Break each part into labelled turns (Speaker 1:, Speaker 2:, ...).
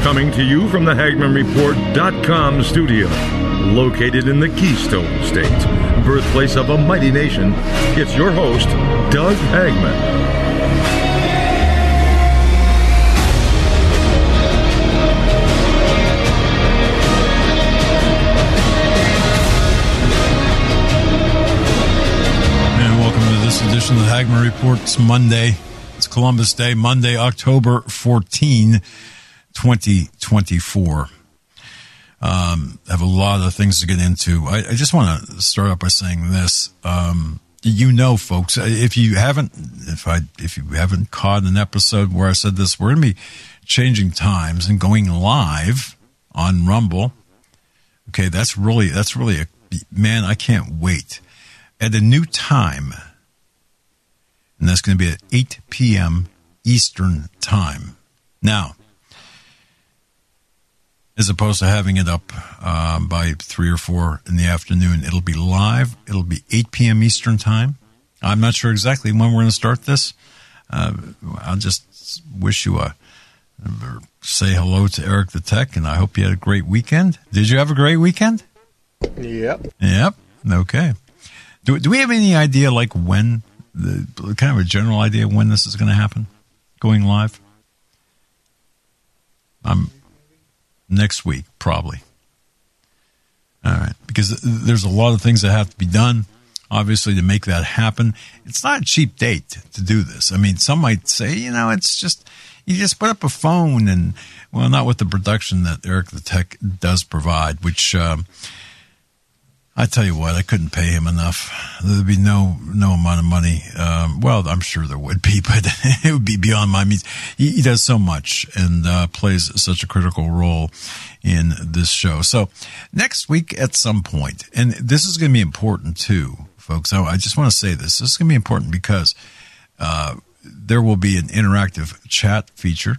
Speaker 1: Coming to you from the HagmannReport.com studio, located in the Keystone State, birthplace of a mighty nation, it's your host, Doug Hagmann.
Speaker 2: Edition of the Hagmann Report. It's Monday. It's Columbus Day, Monday, October 14, 2024. I have a lot of things to get into. I just want to start off by saying this. Folks, if you haven't caught an episode where I said this, we're going to be changing times and going live on Rumble. Okay, that's really man, I can't wait. At a new time. And that's going to be at 8 p.m. Eastern Time. Now, as opposed to having it up by 3 or 4 in the afternoon, it'll be live. It'll be 8 p.m. Eastern Time. I'm not sure exactly when we're going to start this. I'll just wish you say hello to Eric the Tech, and I hope you had a great weekend. Did you have a great weekend?
Speaker 3: Yep.
Speaker 2: Okay. Do we have any idea, like, when... the kind of a general idea when this is going to happen, going live? Next week, probably. All right, because there's a lot of things that have to be done, obviously, to make that happen. It's not a cheap date to do this. I mean, some might say, it's just, you just put up a phone and, well, not with the production that Eric the Tech does provide, which... I tell you what, I couldn't pay him enough. There'd be no amount of money. Well, I'm sure there would be, but it would be beyond my means. He does so much and plays such a critical role in this show. So next week at some point, and this is going to be important too, folks. I just want to say this. This is going to be important because there will be an interactive chat feature.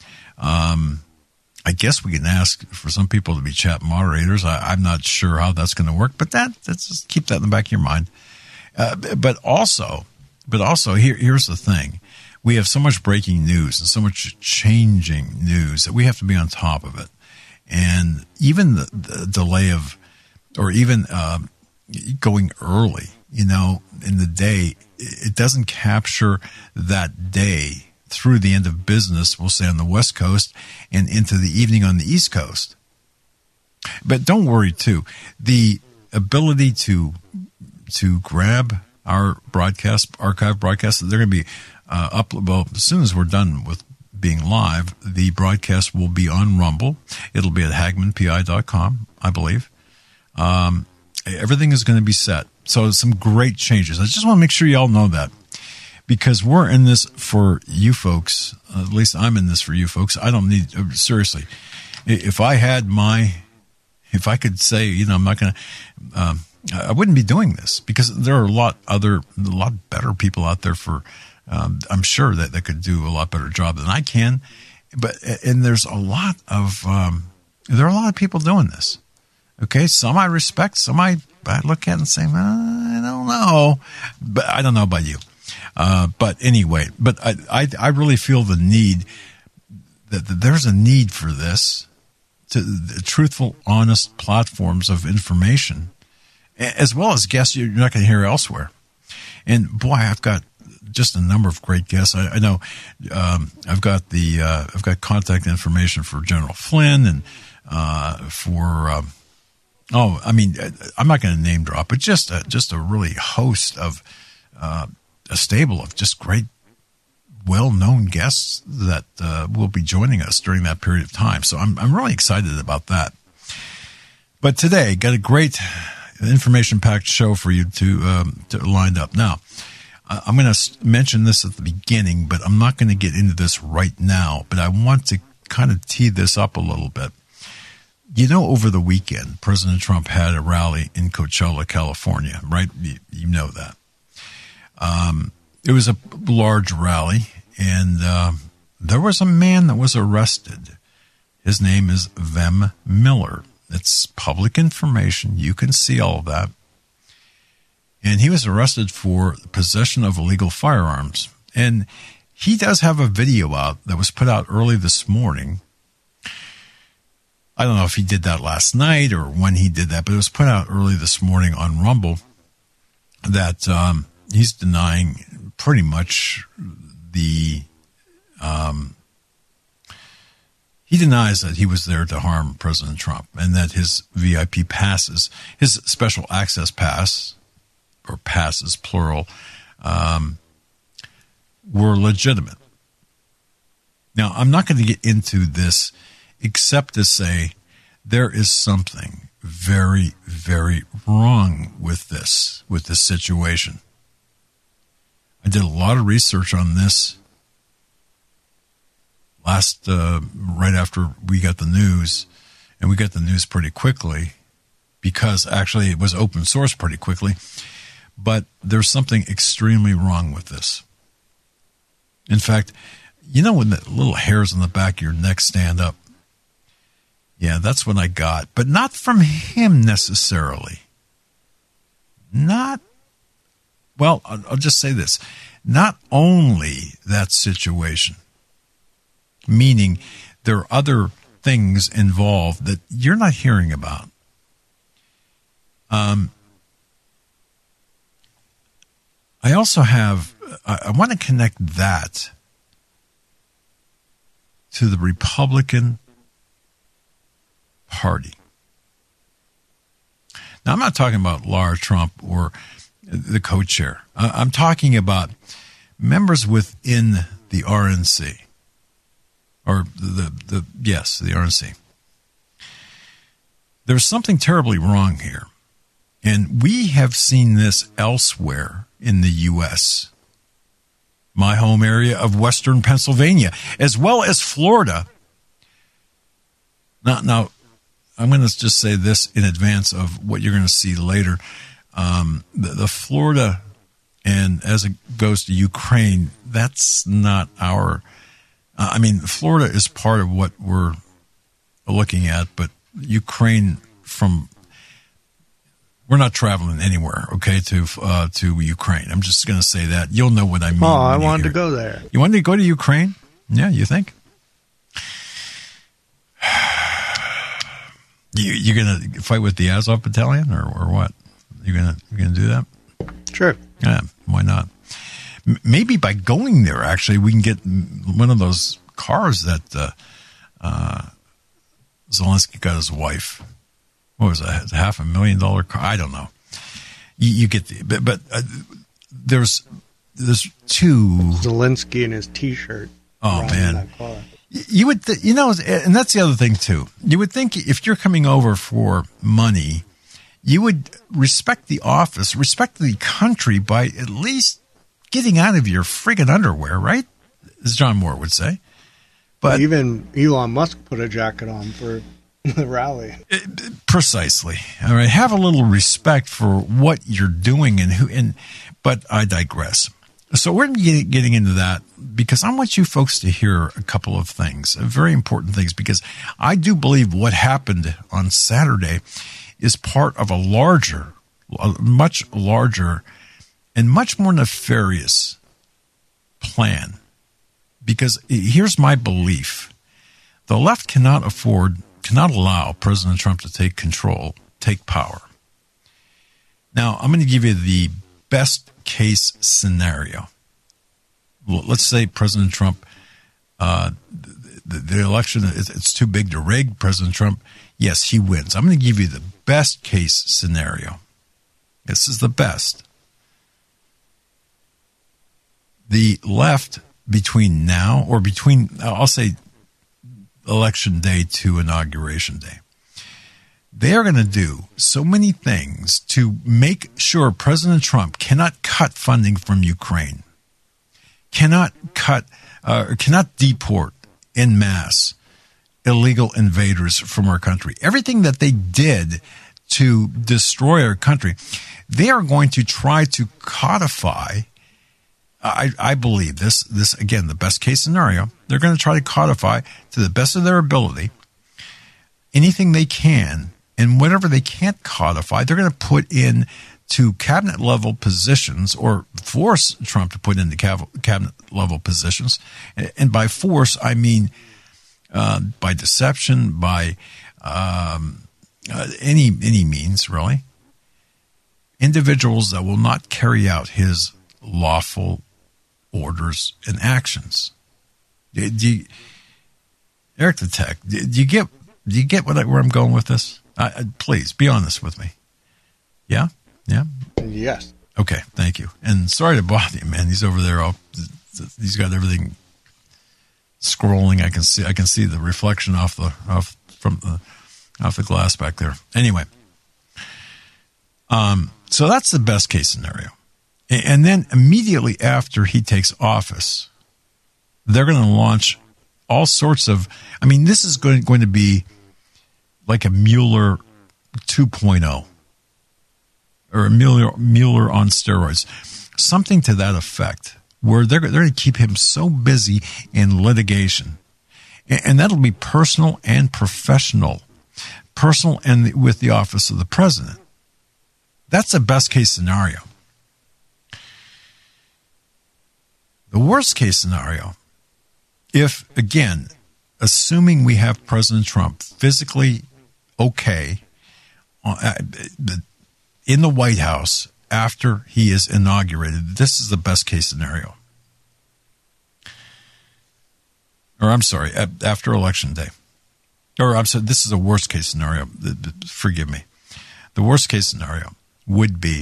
Speaker 2: I guess we can ask for some people to be chat moderators. I'm not sure how that's going to work, but let's just keep that in the back of your mind. But also, here's the thing. We have so much breaking news and so much changing news that we have to be on top of it. And even the delay of, or even going early, in the day, it doesn't capture that day through the end of business, we'll say on the West Coast, and into the evening on the East Coast. But don't worry, too. The ability to grab our archive broadcasts, they're going to be uploaded. As soon as we're done with being live, the broadcast will be on Rumble. It'll be at HagmannPI.com, I believe. Everything is going to be set. So some great changes. I just want to make sure you all know that. Because we're in this for you folks, at least I'm in this for you folks. I don't need, seriously, if I could say, I'm not going to, I wouldn't be doing this because there are a lot better people out there I'm sure that could do a lot better job than I can. And there's a lot of people doing this. Okay. Some I respect, some I look at and say, I don't know, but I don't know about you. But anyway, I really feel the need that there's a need for this, to the truthful, honest platforms of information, as well as guests you're not going to hear elsewhere. And boy, I've got just a number of great guests. I know I've got contact information for General Flynn and I'm not going to name drop, but just a really host of a stable of just great, well-known guests that will be joining us during that period of time. So I'm really excited about that. But today, got a great information-packed show for you to lined up. Now, I'm going to mention this at the beginning, but I'm not going to get into this right now. But I want to kind of tee this up a little bit. Over the weekend, President Trump had a rally in Coachella, California, right? You know that. It was a large rally, and there was a man that was arrested. His name is Vem Miller. It's public information. You can see all of that. And he was arrested for possession of illegal firearms. And he does have a video out that was put out early this morning I don't know if he did that last night or when he did that, but it was put out early this morning on Rumble that he's denying pretty much he denies that he was there to harm President Trump and that his VIP passes, his special access pass, or passes, plural, were legitimate. Now, I'm not going to get into this except to say there is something very, very wrong with this situation. I did a lot of research on this right after we got the news, and we got the news pretty quickly because actually it was open source pretty quickly, but there's something extremely wrong with this. In fact, you know when the little hairs on the back of your neck stand up? Yeah, that's what I got, but not from him necessarily. I'll just say this. Not only that situation, meaning there are other things involved that you're not hearing about. I also have, I want to connect that to the Republican Party. Now, I'm not talking about Lara Trump or the co-chair. I'm talking about members within the RNC, or the RNC. There's something terribly wrong here, and we have seen this elsewhere in the U.S., my home area of Western Pennsylvania, as well as Florida. Now, I'm going to just say this in advance of what you're going to see later. The Florida, and as it goes to Ukraine, that's not our... Florida is part of what we're looking at, but Ukraine we're not traveling anywhere, okay, to Ukraine. I'm just going to say that. You'll know what I mean.
Speaker 3: Oh, I wanted to go there.
Speaker 2: You wanted to go to Ukraine? Yeah, you think? You're going to fight with the Azov Battalion or what? You're going to do that?
Speaker 3: Sure.
Speaker 2: Yeah, why not? Maybe by going there, actually, we can get one of those cars that Zelensky got his wife. What was that? $500,000 car? I don't know. You get but there's two.
Speaker 3: Zelensky in his T-shirt.
Speaker 2: Oh man. You would, and that's the other thing too. You would think if you're coming over for money, you would respect the office, respect the country by at least getting out of your friggin' underwear, right? As John Moore would say. But
Speaker 3: even Elon Musk put a jacket on for the rally.
Speaker 2: Precisely. All right. Have a little respect for what you're doing but I digress. So we're getting into that because I want you folks to hear a couple of things, very important things, because I do believe what happened on Saturday is part of a much larger and much more nefarious plan. Because here's my belief. The left cannot allow President Trump to take power. Now, I'm going to give you the best case scenario. Let's say President Trump, the election, it's too big to rig. President Trump, yes, he wins. I'm going to give you the best case scenario. This is the best. The left between now or I'll say election day to inauguration day, they are going to do so many things to make sure President Trump cannot cut funding from Ukraine, cannot deport en masse illegal invaders from our country. Everything that they did to destroy our country, they are going to try to codify. I believe this again, the best case scenario, they're going to try to codify to the best of their ability anything they can, and whatever they can't codify, they're going to put in to cabinet level positions or force Trump to put into cabinet level positions. And by force, I mean by deception, by any means, really. Individuals that will not carry out his lawful orders and actions. Eric the Tech, do you get where I'm going with this? Please be honest with me. Yeah?
Speaker 3: Yes.
Speaker 2: Okay, thank you. And sorry to bother you, man. He's over there. He's got everything scrolling. I can see the reflection off the glass back there. Anyway, so that's the best case scenario. And then immediately after he takes office, they're going to launch all sorts of. I mean, this is going to be like a Mueller 2.0. Or Mueller on steroids, something to that effect, where they're going to keep him so busy in litigation, and that'll be personal and professional, personal and with the office of the president. That's the best case scenario. The worst case scenario, if again, assuming we have President Trump physically okay, in the White House after he is inaugurated, this is the best case scenario. Or I'm sorry, after Election Day. Or I'm sorry, this is the worst case scenario. Forgive me. The worst case scenario would be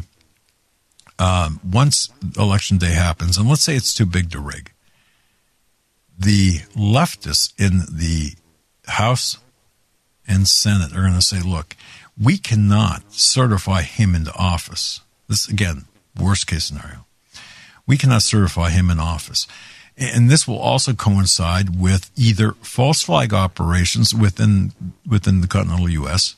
Speaker 2: once Election Day happens, and let's say it's too big to rig, the leftists in the House and Senate are going to say, look, we cannot certify him into office. This, again, worst case scenario. We cannot certify him in office. And this will also coincide with either false flag operations within the continental U.S.,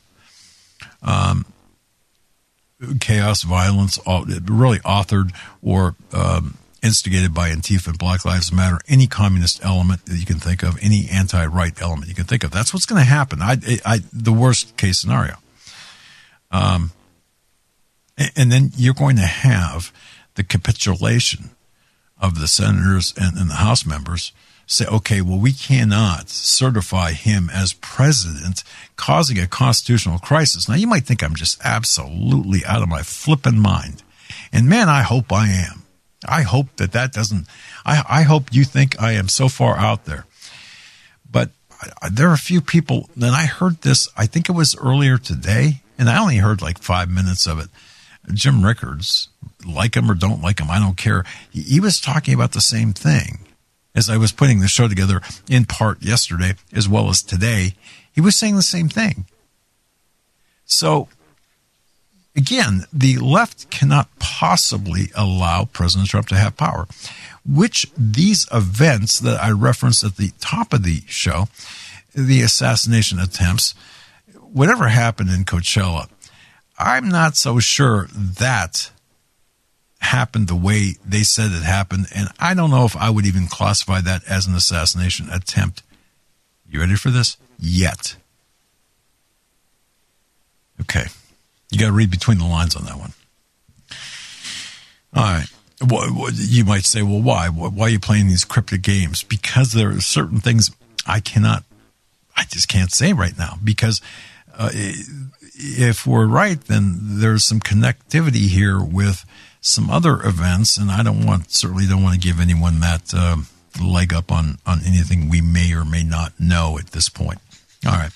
Speaker 2: chaos, violence, really authored or instigated by Antifa and Black Lives Matter, any communist element that you can think of, any anti-right element you can think of. That's what's going to happen. The worst case scenario. And then you're going to have the capitulation of the senators and the House members say, okay, well, we cannot certify him as president, causing a constitutional crisis. Now, you might think I'm just absolutely out of my flipping mind. And man, I hope I am. I hope that doesn't, I hope you think I am so far out there. But there are a few people, and I heard this, I think it was earlier today, and I only heard like 5 minutes of it. Jim Rickards, like him or don't like him, I don't care. He was talking about the same thing as I was putting the show together in part yesterday as well as today. He was saying the same thing. So, again, the left cannot possibly allow President Trump to have power, which these events that I referenced at the top of the show, the assassination attempts, whatever happened in Coachella, I'm not so sure that happened the way they said it happened, and I don't know if I would even classify that as an assassination attempt. You ready for this? Yet. Okay. You got to read between the lines on that one. All right. Well, you might say, well, why? Why are you playing these cryptic games? Because there are certain things I just can't say right now, because if we're right, then there's some connectivity here with some other events, and I certainly don't want to give anyone that leg up on anything we may or may not know at this point. All right.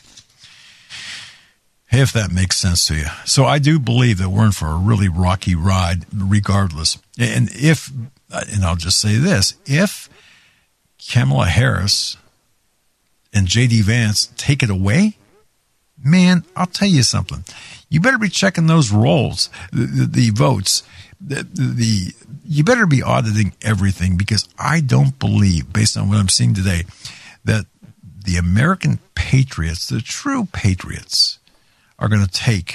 Speaker 2: If that makes sense to you. So I do believe that we're in for a really rocky ride regardless. And I'll just say this, if Kamala Harris and J.D. Vance take it away, man, I'll tell you something. You better be checking those rolls, the votes. You better be auditing everything, because I don't believe, based on what I'm seeing today, that the American patriots, the true patriots, are going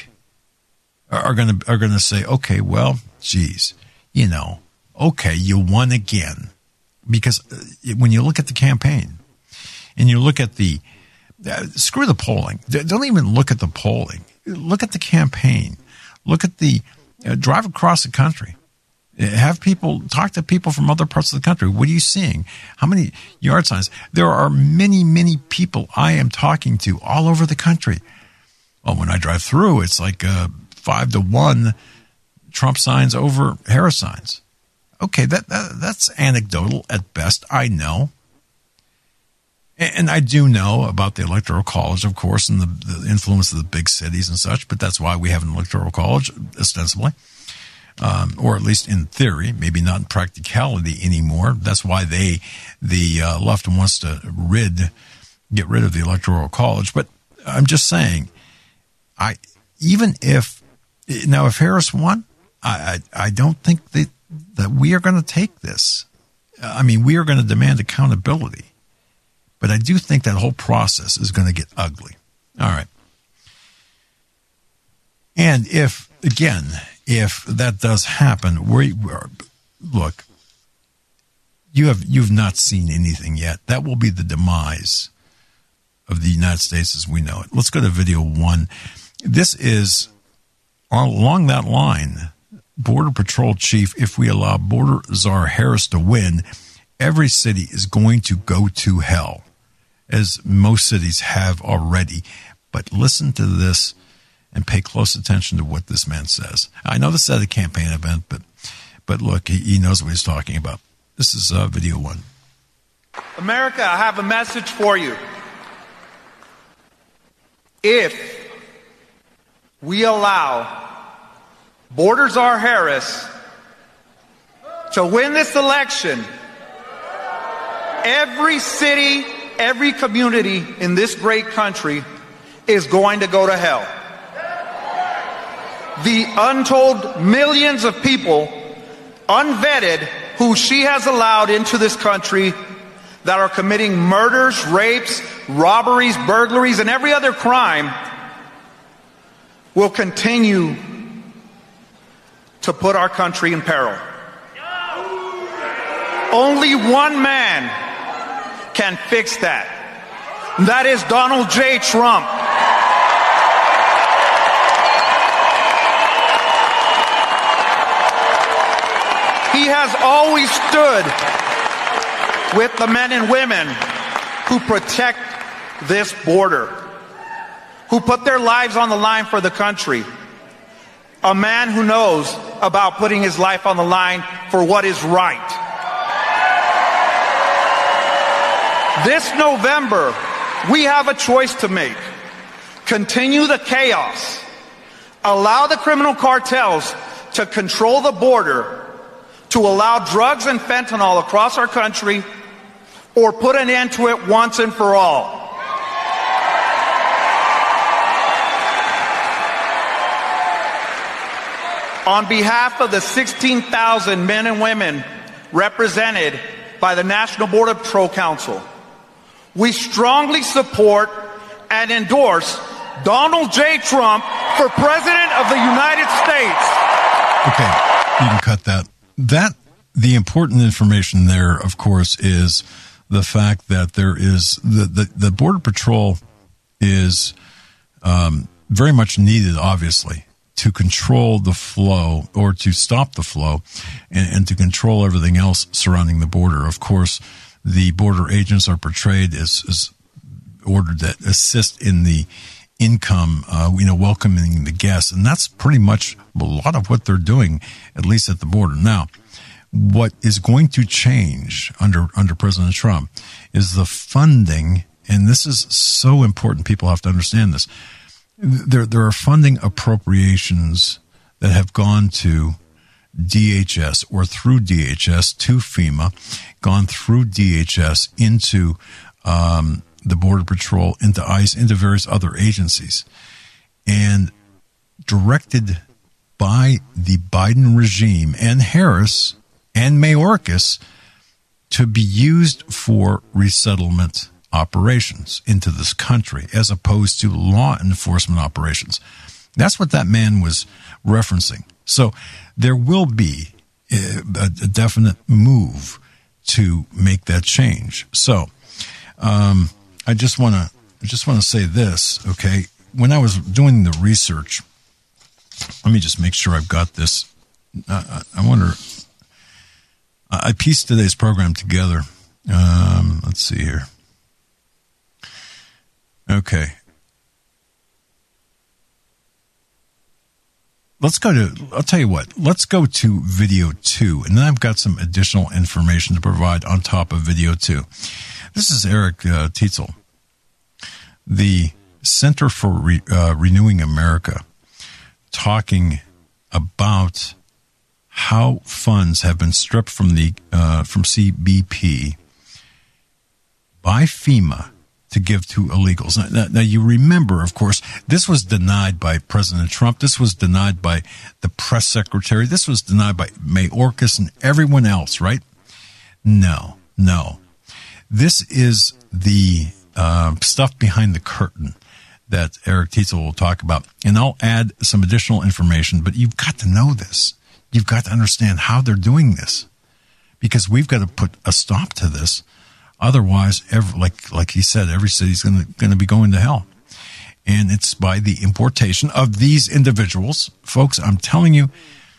Speaker 2: to say, okay, well, geez, okay, you won again. Because when you look at the campaign and you look at screw the polling. Don't even look at the polling. Look at the campaign. Look at drive across the country Talk to people from other parts of the country. What are you seeing? How many yard signs? There are many, many people I am talking to all over the country. Well, when I drive through, it's like 5-1 Trump signs over Harris signs. Okay, that's anecdotal at best, I know. And I do know about the Electoral College, of course, and the influence of the big cities and such, but that's why we have an Electoral College, ostensibly, or at least in theory, maybe not in practicality anymore. That's why the left wants to get rid of the Electoral College. But I'm just saying, if Harris won, I don't think that we are going to take this. I mean, we are going to demand accountability. But I do think that whole process is going to get ugly. All right. And if that does happen, look, you've not seen anything yet. That will be the demise of the United States as we know it. Let's go to video 1. This is along that line. Border Patrol Chief, if we allow Border Czar Harris to win, every city is going to go to hell, as most cities have already. But listen to this and pay close attention to what this man says. I know this is at a campaign event, but look, he knows what he's talking about. This is video 1.
Speaker 4: America, I have a message for you. If we allow Border Czar Harris to win this election, every city, every community in this great country is going to go to hell. The untold millions of people, unvetted, who she has allowed into this country that are committing murders, rapes, robberies, burglaries, and every other crime will continue to put our country in peril. Only one man can fix that. That is Donald J. Trump. He has always stood with the men and women who protect this border, who put their lives on the line for the country. A man who knows about putting his life on the line for what is right. This November, we have a choice to make. Continue the chaos. Allow the criminal cartels to control the border, to allow drugs and fentanyl across our country, or put an end to it once and for all. On behalf of the 16,000 men and women represented by the National Border Patrol Council, we strongly support and endorse Donald J. Trump for President of the United States.
Speaker 2: Okay, you can cut that. The important information there, of course, is the fact that there is the Border Patrol is very much needed, obviously, to control the flow or to stop the flow and to control everything else surrounding the border. Of course, the border agents are portrayed as ordered that assist in the income, welcoming the guests. And that's pretty much a lot of what they're doing, at least at the border. Now, what is going to change under President Trump is the funding, and this is so important. People have to understand this. There are funding appropriations that have gone to DHS or through DHS to FEMA, gone through DHS into the Border Patrol, into ICE, into various other agencies, and directed by the Biden regime and Harris and Mayorkas to be used for resettlement operations into this country as opposed to law enforcement operations. That's what that man was referencing. So there will be a definite move to make that change. So I just want to say this, okay? When I was doing the research, let me just make sure I've got this. I wonder I pieced today's program together. Let's see here. Okay. I'll tell you what, let's go to video 2, and then I've got some additional information to provide on top of video 2. This is Eric Teitzel, the Center for Renewing America, talking about how funds have been stripped from CBP by FEMA to give to illegals. Now, you remember, of course, this was denied by President Trump. This was denied by the press secretary. This was denied by Mayorkas and everyone else, right? No. This is the stuff behind the curtain that Eric Teitzel will talk about. And I'll add some additional information, but you've got to know this. You've got to understand how they're doing this, because we've got to put a stop to this. Otherwise, like he said, every city's going to be going to hell. And it's by the importation of these individuals. Folks, I'm telling you,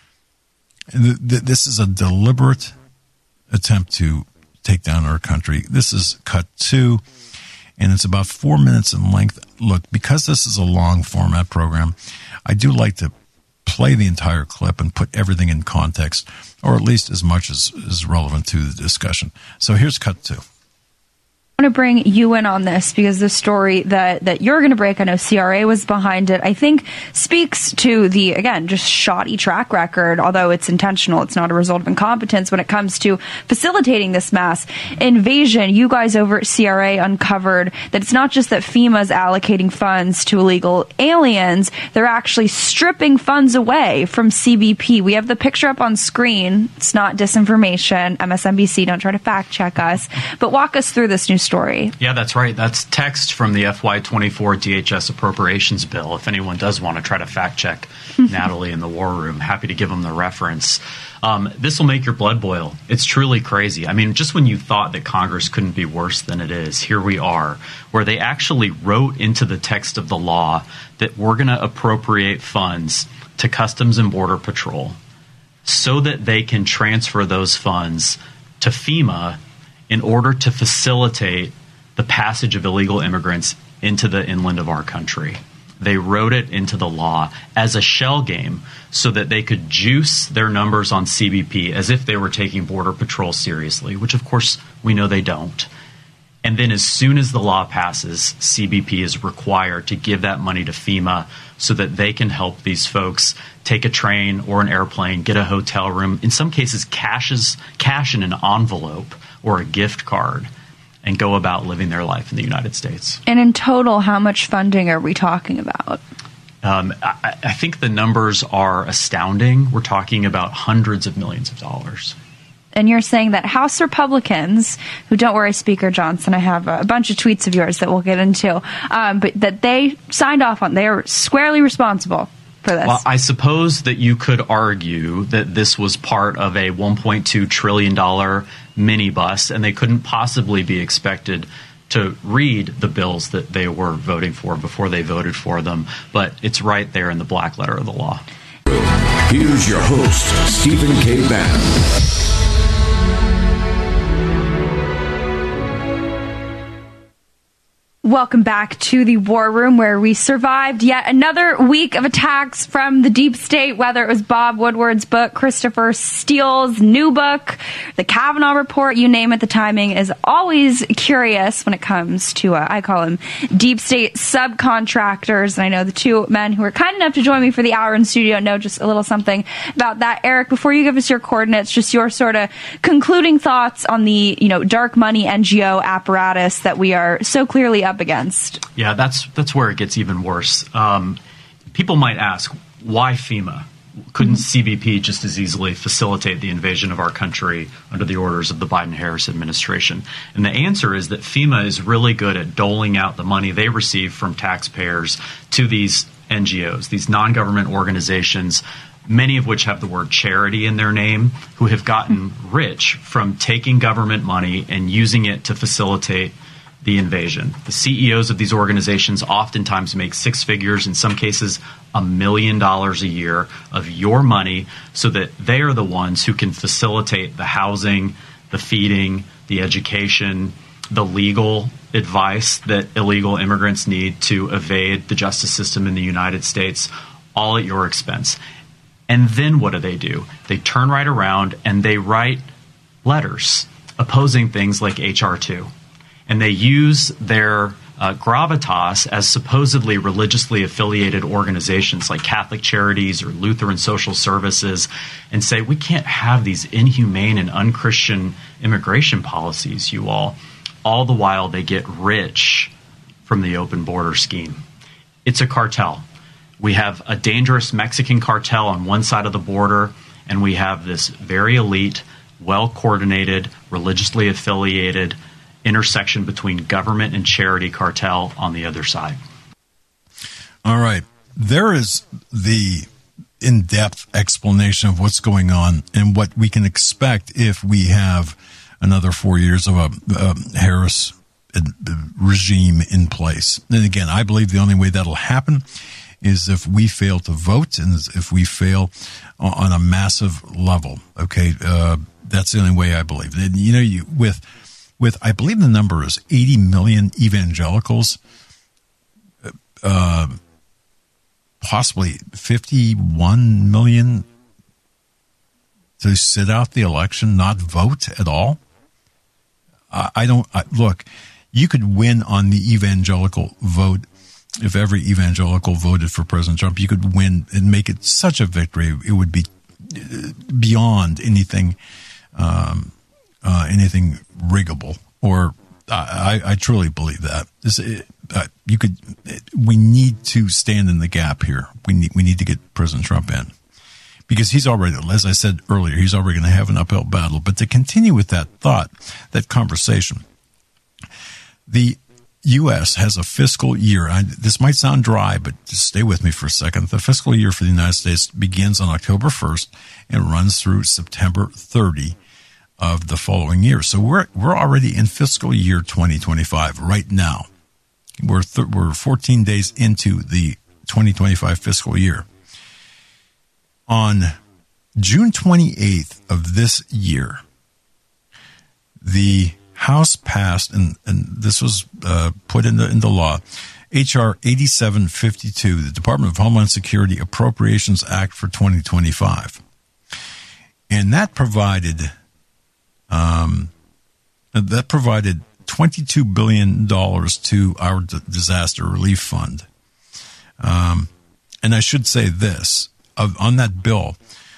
Speaker 2: this is a deliberate attempt to take down our country. This is cut 2, and it's about 4 minutes in length. Look, because this is a long format program, I do like to play the entire clip and put everything in context, or at least as much as is relevant to the discussion. So here's cut 2.
Speaker 5: I want to bring you in on this because the story that you're going to break, I know CRA was behind it, I think speaks to the, again, just shoddy track record, although it's intentional. It's not a result of incompetence when it comes to facilitating this mass invasion. You guys over at CRA uncovered that it's not just that FEMA's allocating funds to illegal aliens, they're actually stripping funds away from CBP. We have the picture up on screen. It's not disinformation. MSNBC, don't try to fact check us, but walk us through this new story.
Speaker 6: Yeah, that's right. That's text from the FY24 DHS appropriations bill. If anyone does want to try to fact check Natalie in the war room, happy to give them the reference. This will make your blood boil. It's truly crazy. I mean, just when you thought that Congress couldn't be worse than it is, here we are, where they actually wrote into the text of the law that we're going to appropriate funds to Customs and Border Patrol so that they can transfer those funds to FEMA in order to facilitate the passage of illegal immigrants into the inland of our country. They wrote it into the law as a shell game so that they could juice their numbers on CBP as if they were taking Border Patrol seriously, which of course we know they don't. And then as soon as the law passes, CBP is required to give that money to FEMA so that they can help these folks take a train or an airplane, get a hotel room, in some cases cash in an envelope or a gift card, and go about living their life in the United States.
Speaker 5: And in total, how much funding are we talking about?
Speaker 6: I think the numbers are astounding. We're talking about hundreds of millions of dollars.
Speaker 5: And you're saying that House Republicans, who, don't worry, Speaker Johnson, I have a bunch of tweets of yours that we'll get into, but that they signed off on, they are squarely responsible for this.
Speaker 6: Well, I suppose that you could argue that this was part of a $1.2 trillion minibus, and they couldn't possibly be expected to read the bills that they were voting for before they voted for them. But it's right there in the black letter of the law.
Speaker 7: Here's your host, Stephen K. Bannon.
Speaker 5: Welcome back to the War Room, where we survived yet another week of attacks from the deep state, whether it was Bob Woodward's book, Christopher Steele's new book, the Kavanaugh report, you name it. The timing is always curious when it comes to, I call them deep state subcontractors. And I know the two men who were kind enough to join me for the hour in studio know just a little something about that. Eric, before you give us your coordinates, just your sort of concluding thoughts on the, dark money NGO apparatus that we are so clearly up against.
Speaker 6: Yeah, that's where it gets even worse. People might ask, why FEMA? Couldn't CBP just as easily facilitate the invasion of our country under the orders of the Biden-Harris administration? And the answer is that FEMA is really good at doling out the money they receive from taxpayers to these NGOs, these non-government organizations, many of which have the word charity in their name, who have gotten rich from taking government money and using it to facilitate the invasion. The CEOs of these organizations oftentimes make six figures, in some cases $1 million a year of your money, so that they are the ones who can facilitate the housing, the feeding, the education, the legal advice that illegal immigrants need to evade the justice system in the United States, all at your expense. And then what do? They turn right around and they write letters opposing things like H.R. 2. And they use their gravitas as supposedly religiously affiliated organizations like Catholic Charities or Lutheran Social Services and say, we can't have these inhumane and unchristian immigration policies, you all the while they get rich from the open border scheme. It's a cartel. We have a dangerous Mexican cartel on one side of the border, and we have this very elite, well-coordinated, religiously affiliated intersection between government and charity cartel on the other side.
Speaker 2: All right. There is the in-depth explanation of what's going on and what we can expect if we have another 4 years of a Harris regime in place. And again, I believe the only way that'll happen is if we fail to vote and if we fail on a massive level. Okay, that's the only way I believe. And, with I believe the number is 80 million evangelicals, possibly 51 million to sit out the election, not vote at all. Look, you could win on the evangelical vote. If every evangelical voted for President Trump, you could win and make it such a victory. It would be beyond anything riggable. Or I truly believe that. We need to stand in the gap here. We need to get President Trump in, because he's already, as I said earlier, he's already going to have an uphill battle. But to continue with that thought, that conversation, the U.S. has a fiscal year. This might sound dry, but just stay with me for a second. The fiscal year for the United States begins on October 1st and runs through September 30 of the following year. So we're already in fiscal year 2025 right now. We're 14 days into the 2025 fiscal year. On June 28th of this year, the House passed, and this was put into law, H.R. 8752, the Department of Homeland Security Appropriations Act for 2025. And that provided $22 billion to our disaster relief fund. And I should say this, on that bill,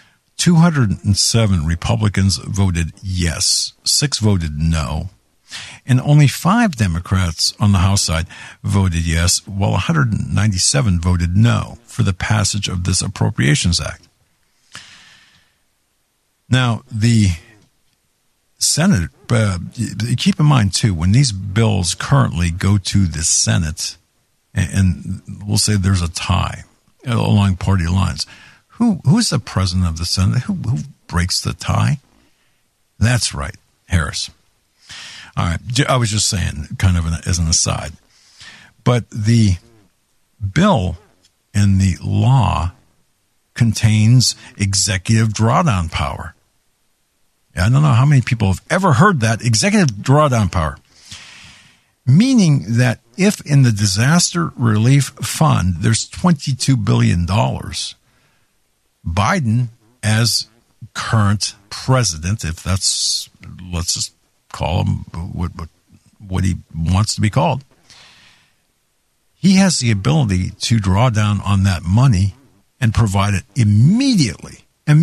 Speaker 2: 207 Republicans voted yes, 6 voted no, and only 5 Democrats on the House side voted yes, while 197 voted no for the passage of this Appropriations Act. Now, the Senate, keep in mind, too, when these bills currently go to the Senate, and we'll say there's a tie along party lines, who's the president of the Senate? Who breaks the tie? That's right, Harris. All right, I was just saying, kind of as an aside. But the bill and the law contains executive drawdown power. I don't know how many people have ever heard that, executive drawdown power. Meaning that if in the disaster relief fund there's $22 billion, Biden, as current president, if that's, let's just call him what he wants to be called, he has the ability to draw down on that money and provide it immediately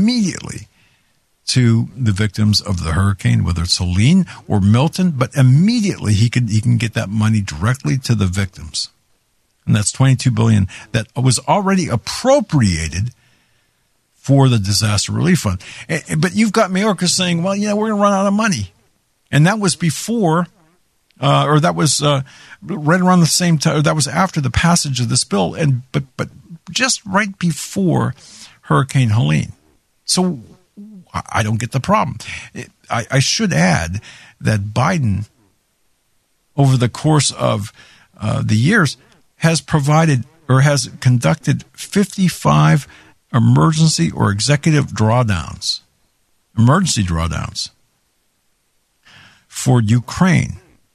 Speaker 2: to the victims of the hurricane, whether it's Helene or Milton, but immediately he can get that money directly to the victims. And that's $22 billion that was already appropriated for the disaster relief fund. But you've got Mayorkas saying, well, we're going to run out of money. And that was before, or that was right around the same time, or that was after the passage of this bill, but just right before Hurricane Helene. So I don't get the problem. I should add that Biden over the course of the years, has provided or has conducted 55 emergency or executive drawdowns, emergency drawdowns for Ukraine.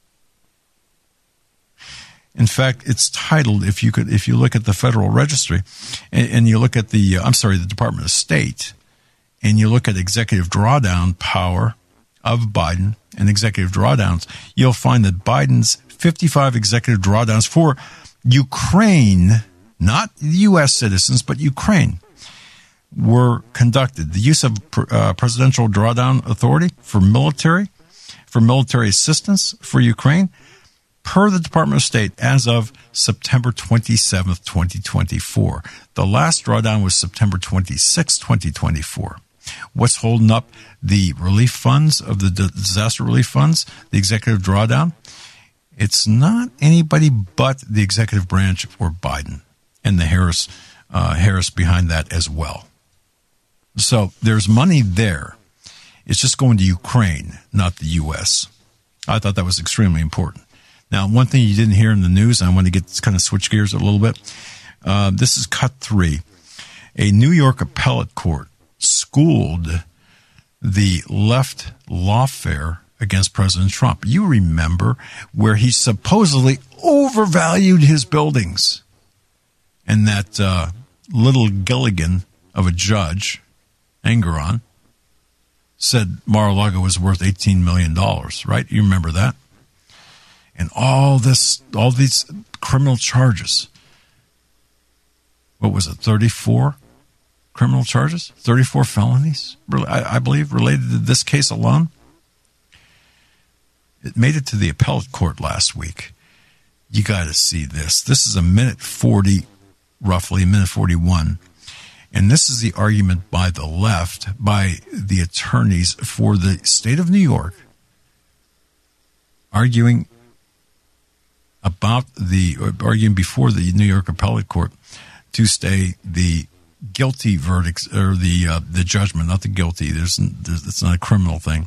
Speaker 2: In fact, it's titled, if you look at the Federal Registry and you look at the Department of State, and you look at executive drawdown power of Biden and executive drawdowns, you'll find that Biden's 55 executive drawdowns for Ukraine, not U.S. citizens, but Ukraine, were conducted. The use of presidential drawdown authority for military assistance for Ukraine, per the Department of State, as of September 27th, 2024. The last drawdown was September 26th, 2024. What's holding up the relief funds of the disaster relief funds, the executive drawdown? It's not anybody but the executive branch or Biden and the Harris behind that as well. So there's money there. It's just going to Ukraine, not the U.S. I thought that was extremely important. Now, one thing you didn't hear in the news, I want to kind of switch gears a little bit. This is cut 3. A New York appellate court schooled the left lawfare against President Trump. You remember where he supposedly overvalued his buildings. And that little Gilligan of a judge, Engoron, said Mar-a-Lago was worth $18 million, right? You remember that? And all these criminal charges. What was it, 34 criminal charges? 34 felonies, I believe, related to this case alone? It made it to the appellate court last week. You got to see this. This is a minute 40, roughly, a minute 41. And this is the argument by the left, by the attorneys for the state of New York, arguing before the New York appellate court to stay the guilty verdicts, or the judgment, not the guilty. It's not a criminal thing.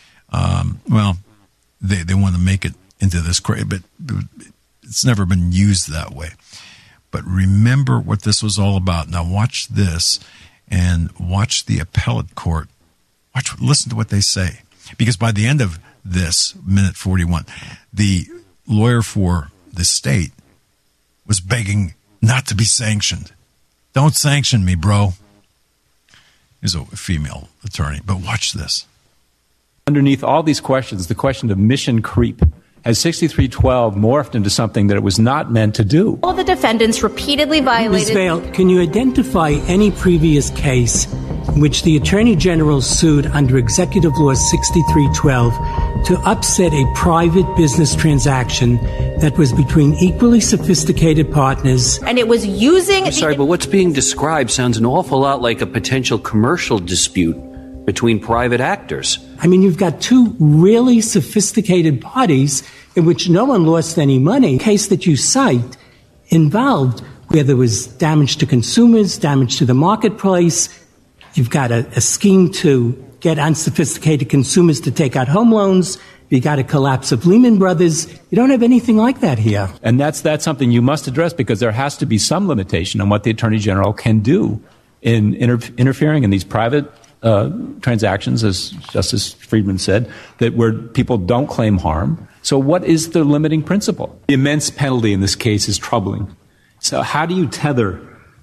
Speaker 2: They want to make it into this, but it's never been used that way. But remember what this was all about. Now watch this and watch the appellate court. Listen to what they say. Because by the end of this, minute 41, the lawyer for the state was begging not to be sanctioned. Don't sanction me, bro. He's a female attorney. But watch this.
Speaker 8: Underneath all these questions, the question of mission creep has 6312 morphed into something that it was not meant to do.
Speaker 9: All the defendants repeatedly violated...
Speaker 10: Ms. Vail, can you identify any previous case in which the Attorney General sued under Executive Law 6312 to upset a private business transaction that was between equally sophisticated partners?
Speaker 9: And it was using...
Speaker 11: I'm sorry, but what's being described sounds an awful lot like a potential commercial dispute between private actors.
Speaker 10: I mean, you've got two really sophisticated parties in which no one lost any money. The case that you cite involved where there was damage to consumers, damage to the marketplace. You've got a scheme to get unsophisticated consumers to take out home loans. You got a collapse of Lehman Brothers. You don't have anything like that here.
Speaker 8: And that's something you must address, because there has to be some limitation on what the Attorney General can do in interfering in these private transactions, as Justice Friedman said, that where people don't claim harm. So what is the limiting principle? The immense penalty in this case is troubling. So how do you tether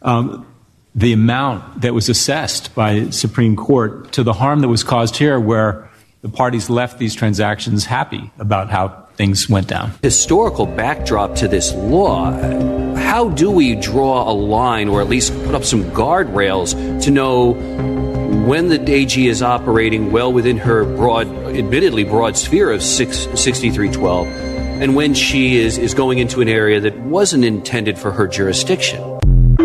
Speaker 8: the amount that was assessed by Supreme Court to the harm that was caused here, where the parties left these transactions happy about how things went down?
Speaker 11: Historical backdrop to this law. How do we draw a line, or at least put up some guardrails to know when the AG is operating well within her admittedly broad sphere of 6312, and when she is going into an area that wasn't intended for her jurisdiction?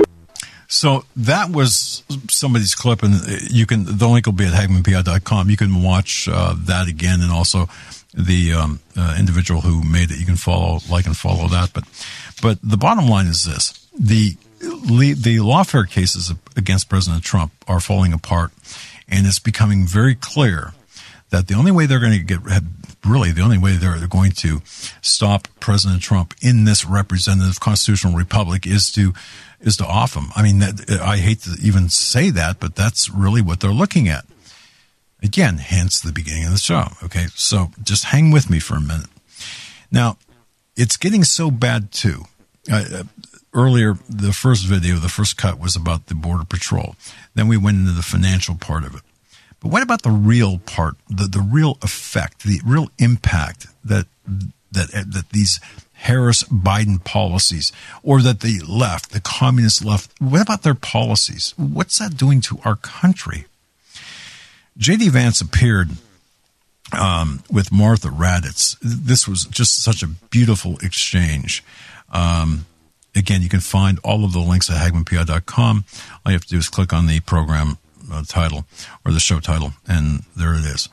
Speaker 2: So that was somebody's clip, and the link will be at HagmannPI.com. You can watch that again, and also the individual who made it. You can follow that. But the bottom line is this: the lawfare cases against President Trump are falling apart, and it's becoming very clear that the only way they're going to get really the only way they're going to stop President Trump in this representative constitutional republic is to off him. I mean, I hate to even say that, but that's really what they're looking at. Again, hence the beginning of the show. Okay, so just hang with me for a minute. Now, it's getting so bad too. Earlier, the first cut was about the Border Patrol. Then we went into the financial part of it. But what about the real part, the real effect, the real impact that these Harris-Biden policies, or that the left, the communist left, what about their policies? What's that doing to our country? J.D. Vance appeared with Martha Raddatz. This was just such a beautiful exchange. Again, you can find all of the links at HagmannPI.com. All you have to do is click on the program title or the show title, and there it is.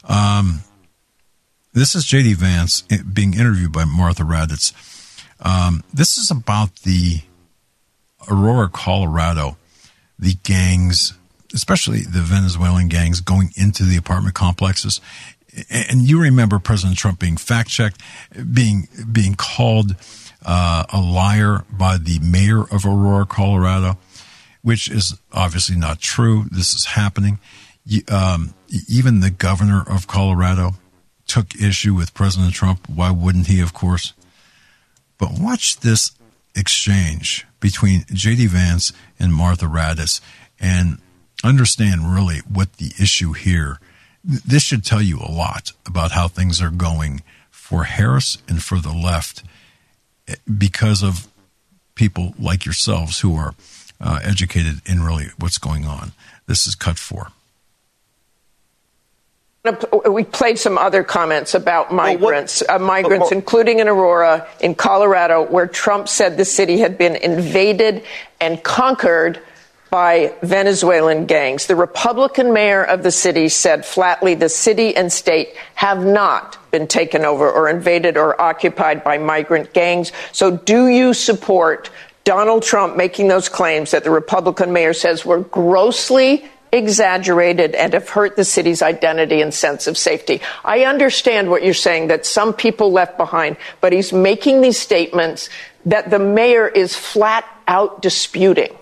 Speaker 2: This is J.D. Vance being interviewed by Martha Raddatz. This is about the Aurora, Colorado, the gangs, especially the Venezuelan gangs, going into the apartment complexes. And you remember President Trump being fact-checked, being called a liar by the mayor of Aurora, Colorado, which is obviously not true. This is happening. Even the governor of Colorado took issue with President Trump. Why wouldn't he, of course? But watch this exchange between J.D. Vance and Martha Raddatz and understand really what the issue here. This should tell you a lot about how things are going for Harris and for the left because of people like yourselves who are educated in really what's going on. This is cut 4.
Speaker 12: We played some other comments about migrants, including in Aurora, in Colorado, where Trump said the city had been invaded and conquered by Venezuelan gangs. The Republican mayor of the city said flatly the city and state have not been taken over or invaded or occupied by migrant gangs. So do you support Donald Trump making those claims that the Republican mayor says were grossly exaggerated and have hurt the city's identity and sense of safety? I understand what you're saying, that some people left behind, but he's making these statements that the mayor is flat out disputing.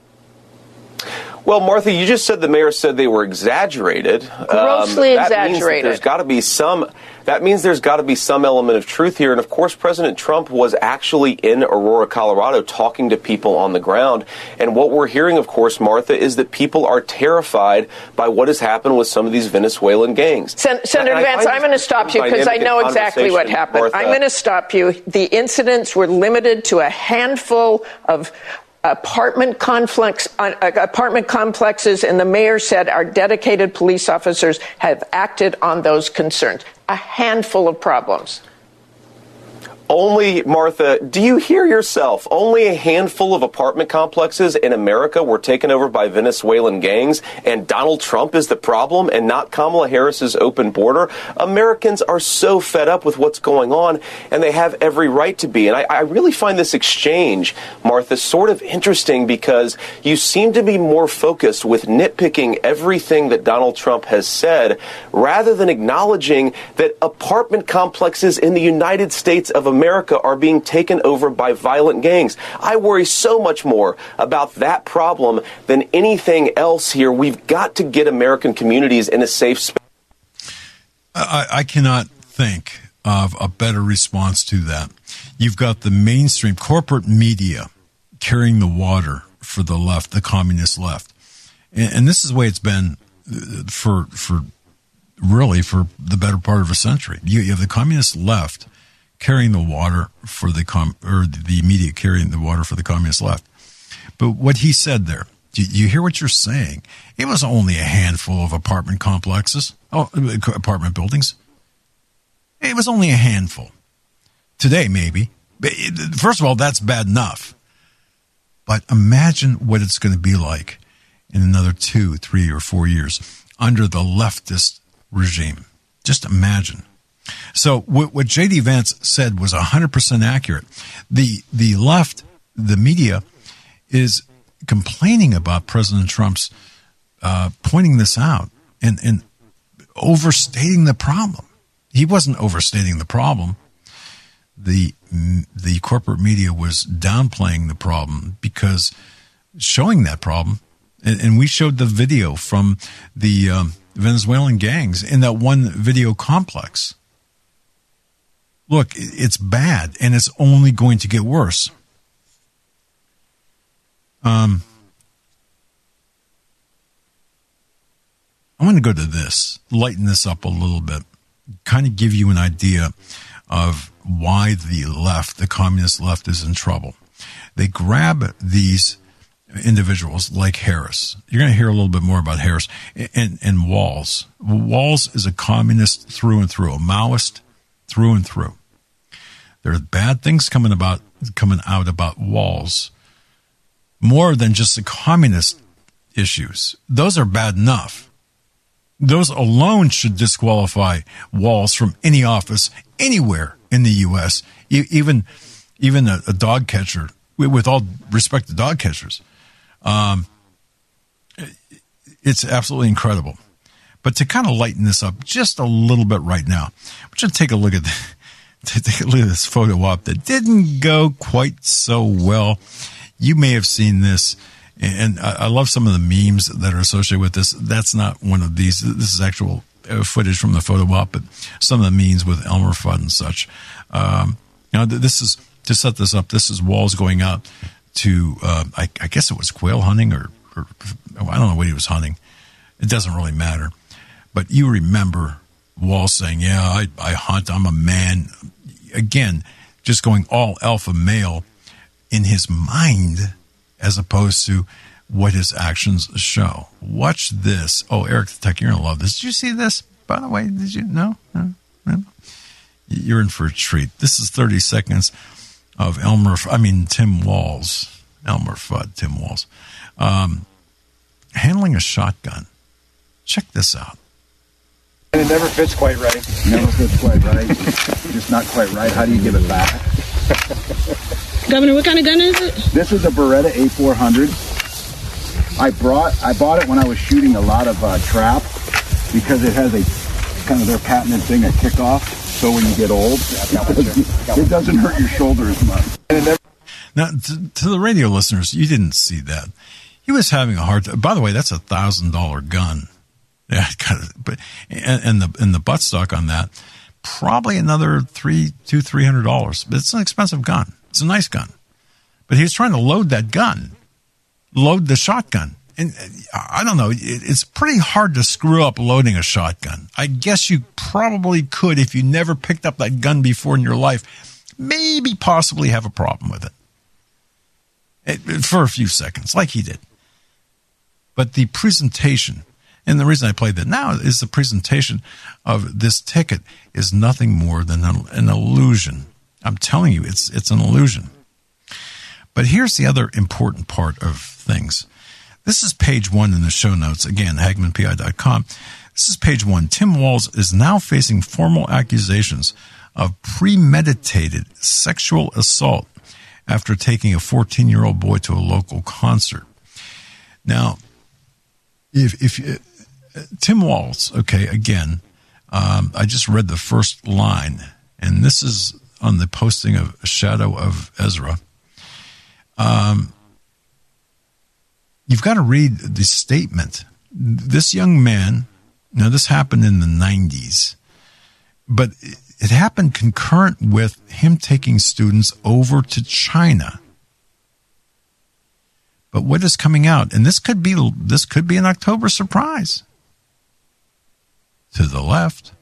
Speaker 13: Well, Martha, you just said the mayor said they were exaggerated.
Speaker 12: Grossly exaggerated.
Speaker 13: That means there's got to be some element of truth here. And of course, President Trump was actually in Aurora, Colorado, talking to people on the ground. And what we're hearing, of course, Martha, is that people are terrified by what has happened with some of these Venezuelan gangs.
Speaker 12: Senator Vance, I'm going to stop you because I know exactly what happened. Martha. I'm going to stop you. The incidents were limited to a handful of apartment complexes, and the mayor said our dedicated police officers have acted on those concerns. A handful of problems.
Speaker 13: Only, Martha, do you hear yourself? Only a handful of apartment complexes in America were taken over by Venezuelan gangs, and Donald Trump is the problem and not Kamala Harris's open border. Americans are so fed up with what's going on, and they have every right to be. And I really find this exchange, Martha, sort of interesting because you seem to be more focused with nitpicking everything that Donald Trump has said rather than acknowledging that apartment complexes in the United States of America are being taken over by violent gangs. I worry so much more about that problem than anything else here. We've got to get American communities in a safe space.
Speaker 2: I cannot think of a better response to that. You've got the mainstream corporate media carrying the water for the left, the communist left. And this is the way it's been for the better part of a century. You have the communist left carrying the water for the media carrying the water for the communist left. But what he said there, do you hear what you're saying? It was only a handful of apartment buildings. It was only a handful. Today, maybe. First of all, that's bad enough. But imagine what it's going to be like in another 2, 3, or 4 years under the leftist regime. Just imagine. So what J.D. Vance said was 100% accurate. The left, the media, is complaining about President Trump's pointing this out and overstating the problem. He wasn't overstating the problem. The corporate media was downplaying the problem because showing that problem, and we showed the video from the Venezuelan gangs in that one video complex. Look, it's bad, and it's only going to get worse. I want to go to this, lighten this up a little bit, kind of give you an idea of why the left, the communist left, is in trouble. They grab these individuals like Harris. You're going to hear a little bit more about Harris and Walls. Walls is a communist through and through, a Maoist through and through. There are bad things coming out about Walls, more than just the communist issues. Those are bad enough. Those alone should disqualify Walls from any office anywhere in the U.S., even a dog catcher, with all respect to dog catchers. It's absolutely incredible. But to kind of lighten this up just a little bit right now, we're going to take a look at this photo op that didn't go quite so well. You may have seen this, and I love some of the memes that are associated with this. That's not one of these. This is actual footage from the photo op, but some of the memes with Elmer Fudd and such. Now, this is, to set this up, this is Walls going out to, I guess it was quail hunting, or I don't know what he was hunting. It doesn't really matter. But you remember Walls saying, yeah, I hunt, I'm a man. Again, just going all alpha male in his mind as opposed to what his actions show. Watch this. Oh, Eric the Tech, you're going to love this. Did you see this, by the way? Did you? No? You're in for a treat. This is 30 seconds of Tim Walls. Elmer Fudd, Tim Walls. Handling a shotgun. Check this out.
Speaker 14: And it never fits quite right.
Speaker 15: Never fits quite right. Just not quite right. How do you give it back?
Speaker 16: Governor, what kind of gun is it?
Speaker 15: This is a Beretta A400. I bought it when I was shooting a lot of trap because it has a kind of their patented thing, a kickoff. So when you get old, it doesn't hurt your shoulder as much.
Speaker 2: Now, to the radio listeners, you didn't see that. He was having a hard time. By the way, that's $1,000 gun. Yeah, and the buttstock on that, probably another $300. But it's an expensive gun. It's a nice gun. But he was trying to load that gun, load the shotgun. And I don't know, it's pretty hard to screw up loading a shotgun. I guess you probably could if you never picked up that gun before in your life. Maybe possibly have a problem with it for a few seconds, like he did. But the presentation, and the reason I played that now is the presentation of this ticket is nothing more than an illusion. I'm telling you, it's an illusion. But here's the other important part of things. This is page 1 in the show notes. Again, HagmannPI.com. This is page 1. Tim Walls is now facing formal accusations of premeditated sexual assault after taking a 14-year-old boy to a local concert. Now, if Tim Walls, okay, again, I just read the first line, and this is on the posting of Shadow of Ezra. You've got to read the statement. This young man, now this happened in the 90s, but it happened concurrent with him taking students over to China. But what is coming out, and this could be an October surprise to the left.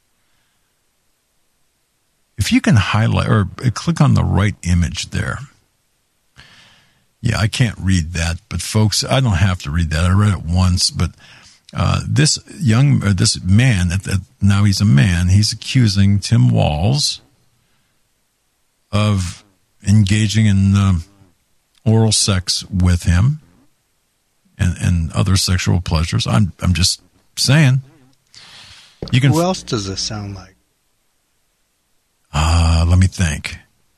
Speaker 2: If you can highlight or click on the right image there. Yeah, I can't read that, but folks, I don't have to read that. I read it once, but this man, now he's a man, he's accusing Tim Walls of engaging in oral sex with him and other sexual pleasures. I'm just saying.
Speaker 3: Who else does this sound like?
Speaker 2: Let me think.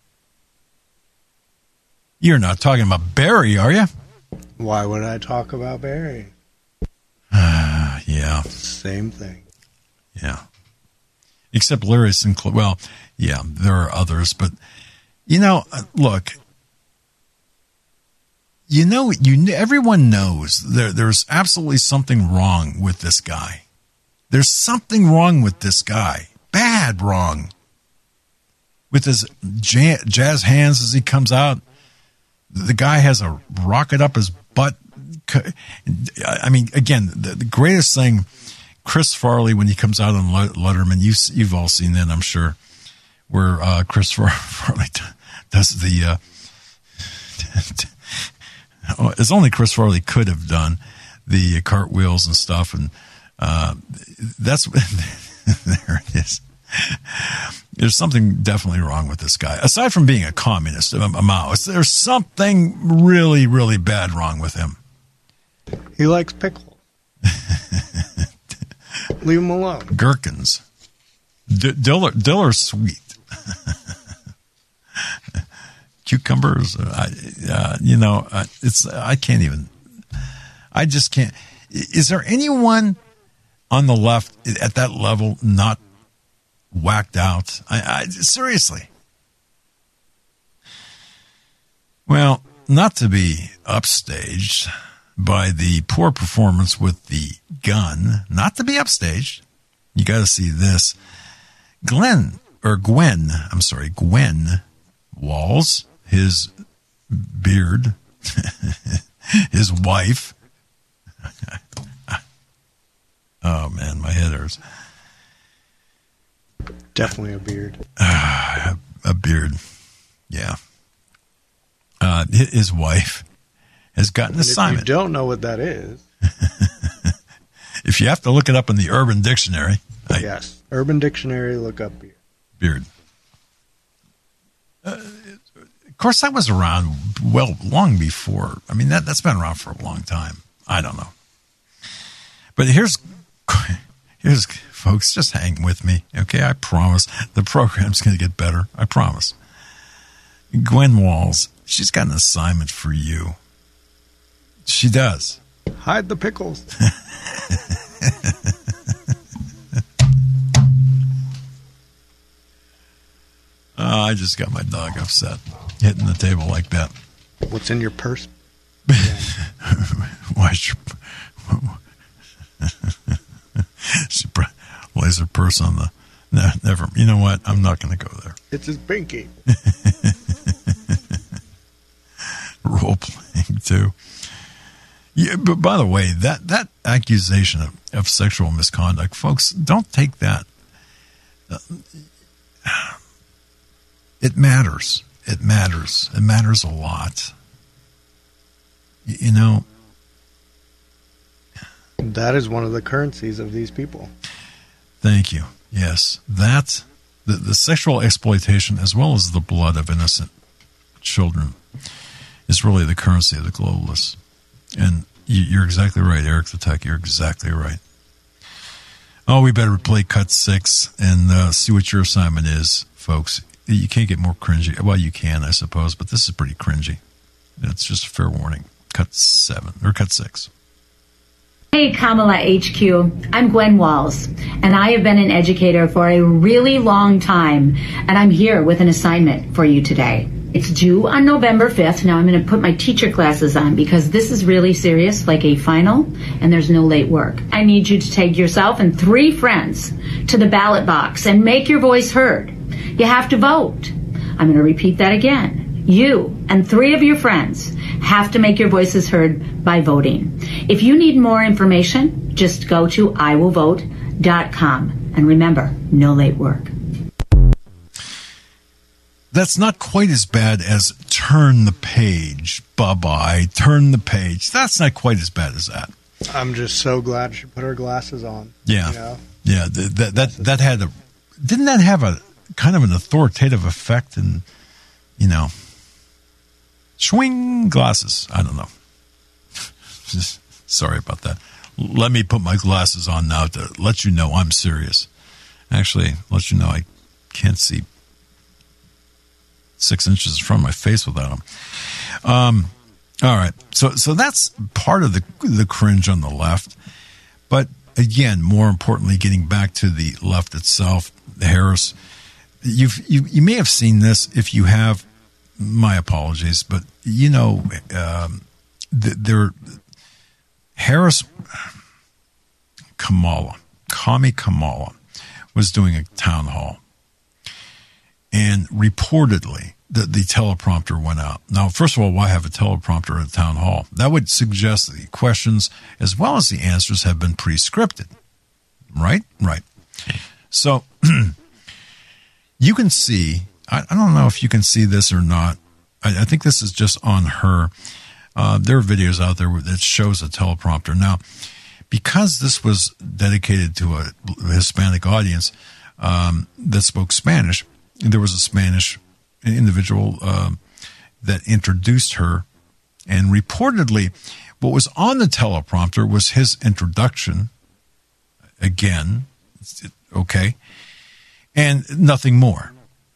Speaker 2: You're not talking about Barry, are you?
Speaker 3: Why would I talk about Barry?
Speaker 2: Yeah.
Speaker 3: Same thing.
Speaker 2: Yeah. Except Larry Sinclair. Well, yeah, there are others, but look. Everyone knows there's absolutely something wrong with this guy. There's something wrong with this guy. Bad wrong. With his jazz hands as he comes out, the guy has a rocket up his butt. I mean, again, the greatest thing, Chris Farley, when he comes out on Letterman, you've all seen that, I'm sure, where Chris Farley does the... as only Chris Farley could have done, the cartwheels and stuff, and that's there it is. There's something definitely wrong with this guy. Aside from being a communist, a Maoist, there's something really, really bad wrong with him.
Speaker 3: He likes pickles. Leave him alone.
Speaker 2: Gherkins. Diller's sweet. Cucumbers, I can't even. I just can't. Is there anyone on the left at that level not whacked out? Seriously. Well, not to be upstaged by the poor performance with the gun. Not to be upstaged. You got to see this. Gwen Walls. His beard, his wife. Oh, man, my head hurts.
Speaker 3: Definitely a beard.
Speaker 2: A beard, yeah. His wife has gotten an assignment.
Speaker 3: If you don't know what that is.
Speaker 2: If you have to look it up in the Urban Dictionary.
Speaker 3: Yes, Urban Dictionary, look up beard.
Speaker 2: Beard. Of course, that was around long before. I mean, that's been around for a long time. I don't know. But here's folks, just hang with me, okay? I promise the program's going to get better. I promise. Gwen Walls, she's got an assignment for you. She does.
Speaker 3: Hide the pickles.
Speaker 2: I just got my dog upset, hitting the table like that.
Speaker 3: What's in your purse?
Speaker 2: Why's your... She lays her purse on the... No, never. You know what? I'm not going to go there.
Speaker 3: It's his pinky.
Speaker 2: Role playing too. Yeah, but by the way, that accusation of sexual misconduct, folks, don't take that. It matters. It matters. It matters a lot. You know.
Speaker 3: That is one of the currencies of these people.
Speaker 2: Thank you. Yes. That, the sexual exploitation as well as the blood of innocent children is really the currency of the globalists. And you're exactly right, Eric the Tech. You're exactly right. Oh, we better play cut 6 and see what your assignment is, folks. You can't get more cringy. Well, you can, I suppose, but this is pretty cringy. It's just a fair warning. Cut 7 or cut 6.
Speaker 17: Hey, Kamala HQ. I'm Gwen Walls, and I have been an educator for a really long time, and I'm here with an assignment for you today. It's due on November 5th. Now I'm going to put my teacher classes on because this is really serious, like a final, and there's no late work. I need you to take yourself and 3 friends to the ballot box and make your voice heard. You have to vote. I'm going to repeat that again. You and 3 of your friends have to make your voices heard by voting. If you need more information, just go to iwillvote.com. And remember, no late work.
Speaker 2: That's not quite as bad as turn the page. Bye-bye. Turn the page. That's not quite as bad as that.
Speaker 3: I'm just so glad she put her glasses on.
Speaker 2: Yeah.
Speaker 3: You know?
Speaker 2: Yeah. That had a... Didn't that have a kind of an authoritative effect in, you know... Swing glasses. I don't know. Sorry about that. Let me put my glasses on now to let you know I'm serious. Actually, let you know I can't see 6 inches from my face without them. All right. So that's part of the cringe on the left. But again, more importantly, getting back to the left itself, Harris, you may have seen this. If you have, my apologies, but Harris Kami Kamala was doing a town hall, and reportedly the teleprompter went out. Now, first of all, why have a teleprompter at a town hall? That would suggest that the questions as well as the answers have been pre-scripted, right? Right. So you can see, I don't know if you can see this or not. I think this is just on her. There are videos out there that shows a teleprompter. Now, because this was dedicated to a Hispanic audience that spoke Spanish, there was a Spanish individual that introduced her, and reportedly what was on the teleprompter was his introduction again, okay, and nothing more.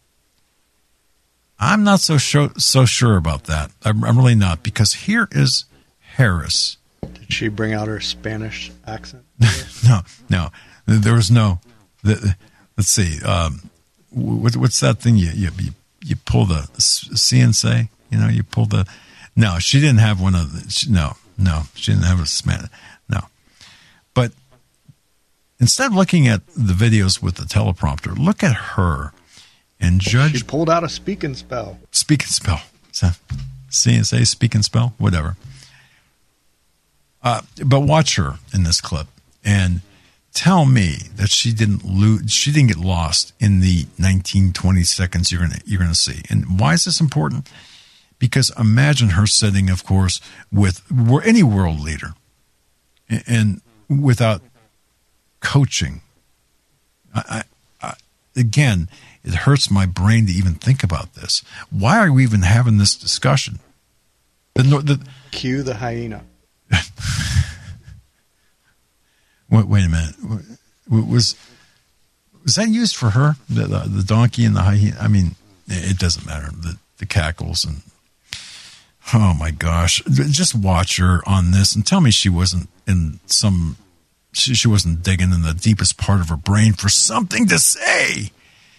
Speaker 2: I'm not so sure about that. I'm really not, because here is Harris.
Speaker 3: Did she bring out her Spanish accent?
Speaker 2: No. There was no. Let's see. What's that thing you pull the CNC? You pull the. No, she didn't have one of the. No, she didn't have a Spanish. No, but instead of looking at the videos with the teleprompter, look at her and judge.
Speaker 3: She pulled out a speak and spell.
Speaker 2: Speak and spell. CNC, speak and spell, whatever. But watch her in this clip and tell me that she didn't lose. She didn't get lost in the 19-20 seconds you're gonna see. And why is this important? Because imagine her sitting, of course, with any world leader, and without coaching. Again, it hurts my brain to even think about this. Why are we even having this discussion?
Speaker 3: Cue the hyena.
Speaker 2: Wait a minute. Was that used for her? The donkey and the hyena? I mean, it doesn't matter. The cackles and oh my gosh! Just watch her on this and tell me she wasn't in some. She wasn't digging in the deepest part of her brain for something to say.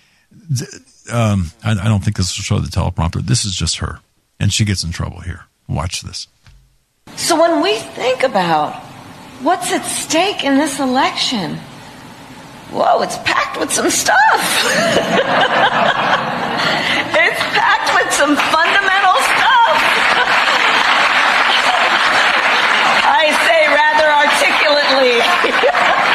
Speaker 2: I don't think this will show the teleprompter. This is just her, and she gets in trouble here. Watch this.
Speaker 18: So when we think about what's at stake in this election, whoa, it's packed with some stuff. It's packed with some fundamental stuff. I say rather articulately.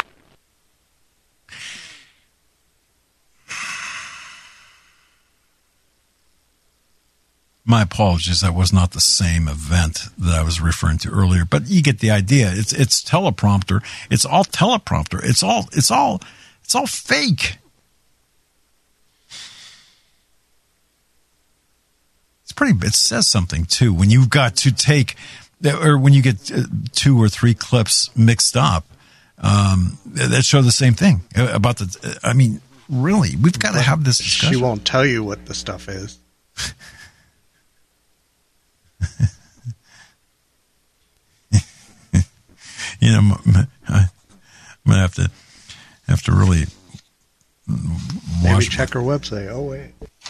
Speaker 2: My apologies, that was not the same event that I was referring to earlier, but you get the idea. It's teleprompter. It's all teleprompter. It's all fake. It says something too when you've got to take, or when you get 2 or 3 clips mixed up, that show the same thing about the. I mean, really, we've got to have this discussion.
Speaker 3: She won't tell you what the stuff is.
Speaker 2: I'm gonna have to really
Speaker 3: maybe check her website. Oh wait.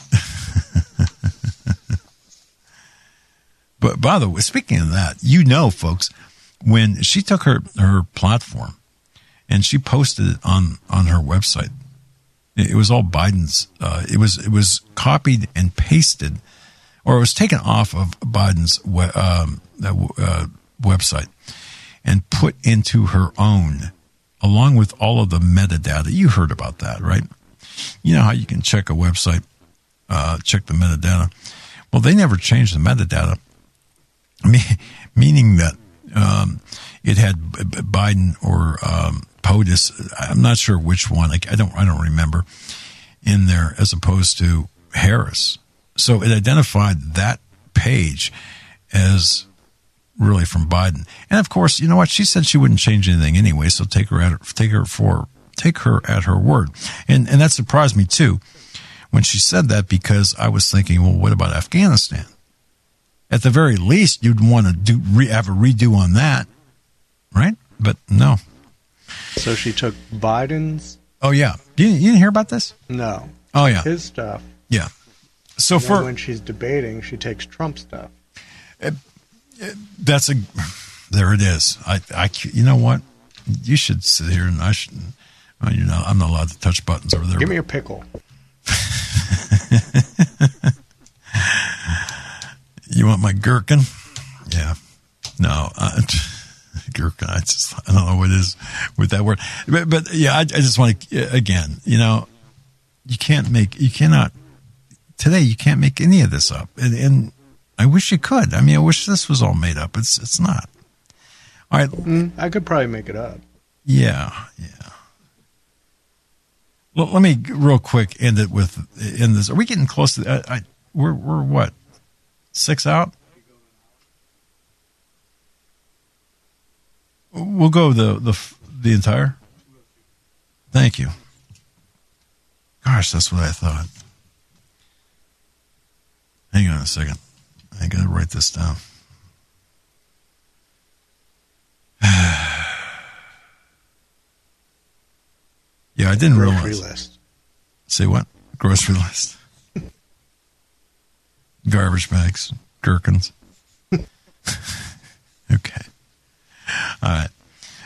Speaker 2: But by the way, speaking of that, folks, when she took her platform and she posted it on her website, it was all Biden's. It was copied and pasted, or it was taken off of Biden's website and put into her own, along with all of the metadata. You heard about that, right? You know how you can check a website, check the metadata. Well, they never changed the metadata, meaning that it had Biden or POTUS. I'm not sure which one. I don't remember in there, as opposed to Harris. So it identified that page as really from Biden. And of course, you know what? She said she wouldn't change anything anyway, so take her at her word. And that surprised me too when she said that, because I was thinking, well, what about Afghanistan? At the very least, you'd want to have a redo on that, right? But no.
Speaker 3: So she took Biden's?
Speaker 2: Oh, yeah. You didn't hear about this?
Speaker 3: No.
Speaker 2: Oh, yeah.
Speaker 3: His stuff.
Speaker 2: Yeah. So
Speaker 3: And then when she's debating, she takes Trump stuff.
Speaker 2: There it is. You know what? You should sit here and I shouldn't. Well, I'm not allowed to touch buttons over there.
Speaker 3: Give me a pickle.
Speaker 2: You want my gherkin? Yeah. No. Gherkin. I don't know what it is with that word. But yeah, I just want to, again, you cannot, today you can't make any of this up. And I wish you could. I mean, I wish this was all made up. It's not. All right.
Speaker 3: I could probably make it up.
Speaker 2: Yeah. Well, let me real quick end this. Are we getting close to we're what? 6 out? We'll go the entire. Thank you. Gosh, that's what I thought. Hang on a second. I got to write this down. Yeah, I didn't realize.
Speaker 3: Grocery list.
Speaker 2: Say what? Grocery list. Garbage bags, gherkins. Okay. All right.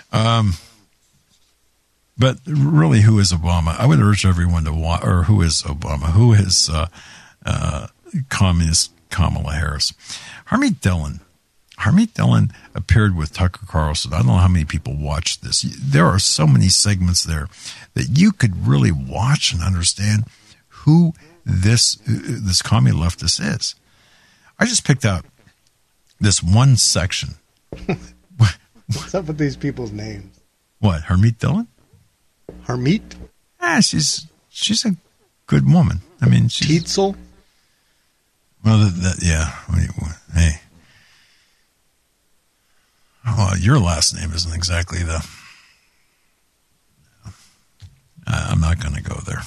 Speaker 2: But really, who is Obama? I would urge everyone to watch, or who is Obama? Who is communist Kamala Harris? Harmeet Dillon appeared with Tucker Carlson. I don't know how many people watched this. There are so many segments there that you could really watch and understand who this commie leftist is. I just picked out this one section.
Speaker 3: What's up with these people's names?
Speaker 2: What, Harmeet Dillon?
Speaker 3: Harmeet?
Speaker 2: Yeah, she's a good woman. I mean, she's...
Speaker 3: Tietzel?
Speaker 2: Well, yeah. Hey. Well, your last name isn't exactly the... I'm not going to go there.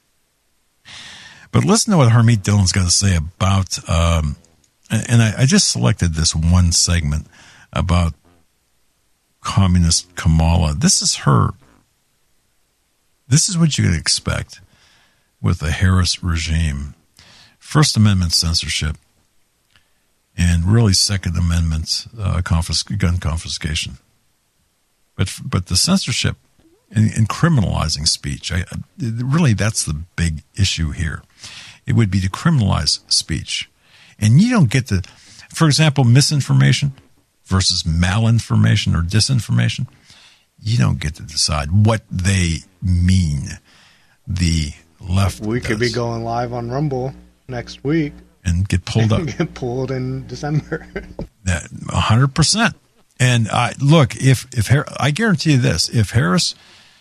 Speaker 2: But listen to what Harmeet Dillon's got to say about... and I just selected this one segment about communist Kamala. This is her. This is what you could expect with the Harris regime. First Amendment censorship and really Second Amendment gun confiscation. But the censorship and criminalizing speech, really that's the big issue here. It would be to criminalize speech. And you don't get to, for example, misinformation versus malinformation or disinformation. You don't get to decide what they mean. The left.
Speaker 3: We could be going live on Rumble next week
Speaker 2: and get pulled up.
Speaker 3: Get pulled in December.
Speaker 2: 100%. And look, if I guarantee you this: if Harris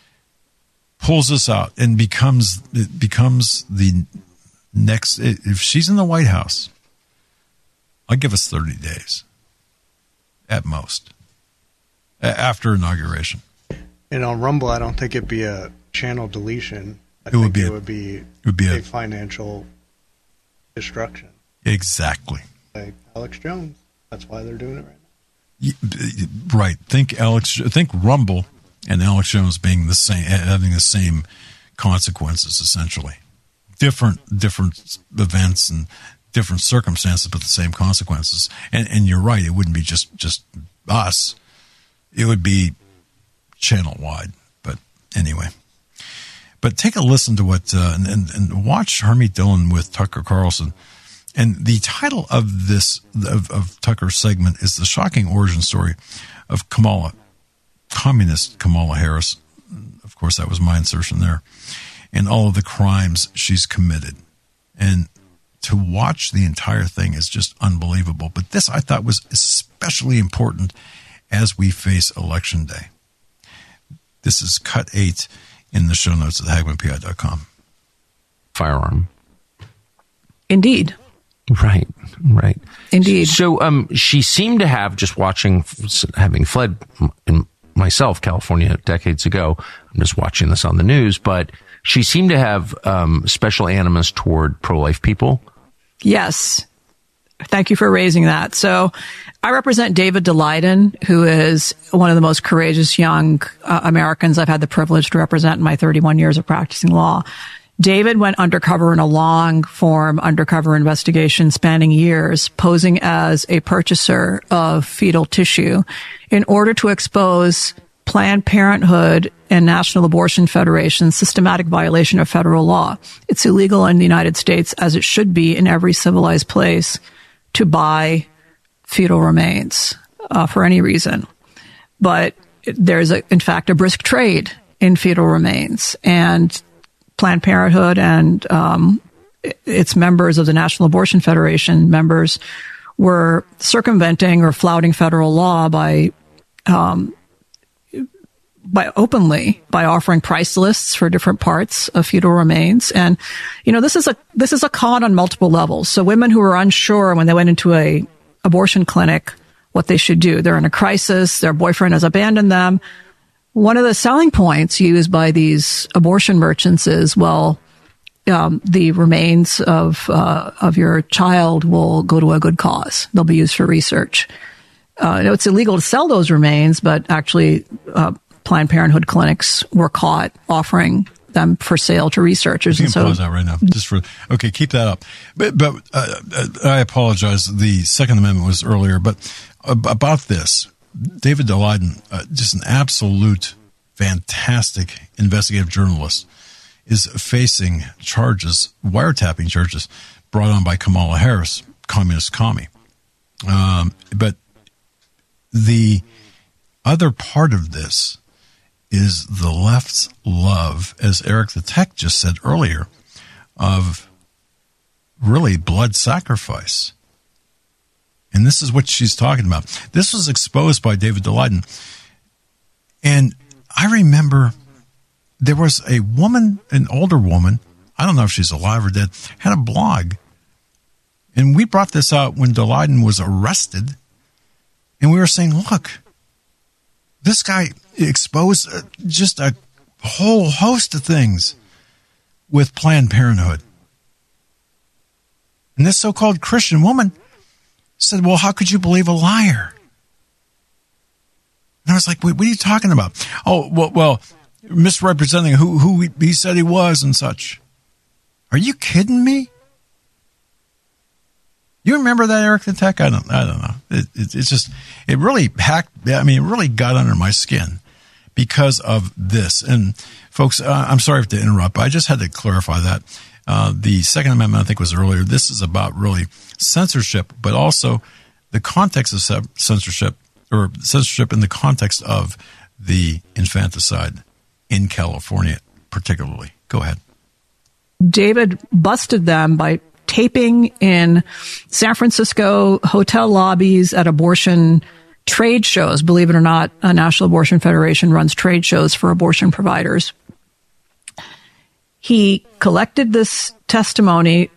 Speaker 2: pulls this out and becomes the next, if she's in the White House, I'll give us 30 days at most after inauguration.
Speaker 3: And on Rumble, I don't think it'd be a channel deletion. It would be a financial destruction.
Speaker 2: Exactly.
Speaker 3: Like Alex Jones. That's why they're doing it right now.
Speaker 2: Right. Think Rumble and Alex Jones being the same, having the same consequences essentially. Different events and different circumstances, but the same consequences. And you're right. It wouldn't be just us. It would be channel wide. But anyway. But take a listen to what and watch Harmeet Dillon with Tucker Carlson. And the title of this of Tucker's segment is The Shocking Origin Story of Communist Kamala Harris. Of course, that was my insertion there. And all of the crimes she's committed. And to watch the entire thing is just unbelievable. But this I thought was especially important as we face Election Day. This is cut 8 in the show notes at HagmannPI.com.
Speaker 11: Firearm.
Speaker 19: Indeed.
Speaker 11: Right.
Speaker 19: Indeed.
Speaker 11: So she seemed to have, just watching, having fled in myself, California, decades ago, I'm just watching this on the news, but she seemed to have special animus toward pro-life people.
Speaker 19: Yes. Thank you for raising that. So I represent David Daleiden, who is one of the most courageous young Americans I've had the privilege to represent in my 31 years of practicing law. David went undercover in a long-form undercover investigation spanning years, posing as a purchaser of fetal tissue in order to expose Planned Parenthood and National Abortion Federation's systematic violation of federal law. It's illegal in the United States, as it should be in every civilized place, to buy fetal remains for any reason. But there's, in fact, a brisk trade in fetal remains. And Planned Parenthood and its members of the National Abortion Federation members were circumventing or flouting federal law by offering price lists for different parts of fetal remains. And, this is a con on multiple levels. So women who were unsure when they went into a abortion clinic what they should do. They're in a crisis. Their boyfriend has abandoned them. One of the selling points used by these abortion merchants is, well, the remains of your child will go to a good cause. They'll be used for research. It's illegal to sell those remains, but actually, Planned Parenthood clinics were caught offering them for sale to researchers.
Speaker 2: You can pause that right now. Okay, keep that up. But I apologize. The Second Amendment was earlier, but about this, David Daleiden, just an absolute fantastic investigative journalist, is facing charges, wiretapping charges, brought on by Kamala Harris, communist commie. But the other part of this is the left's love, as Eric the Tech just said earlier, of really blood sacrifice. And this is what she's talking about. This was exposed by David Daleiden. And I remember there was a woman, an older woman, I don't know if she's alive or dead, had a blog. And we brought this out when Daleiden was arrested. And we were saying, look, this guy exposed just a whole host of things with Planned Parenthood. And this so-called Christian woman said, well, how could you believe a liar? And I was like, what are you talking about? Oh, well, misrepresenting who he said he was and such. Are you kidding me? You remember that, Eric the Tech? I don't know. It really it really got under my skin because of this. And folks, I'm sorry to interrupt, but I just had to clarify that. The Second Amendment, I think, was earlier. This is about really censorship, but also the context of censorship, or censorship in the context of the infanticide in California, particularly. Go ahead.
Speaker 19: David busted them by taping in San Francisco hotel lobbies at abortion trade shows. Believe it or not, a National Abortion Federation runs trade shows for abortion providers. He collected this testimony,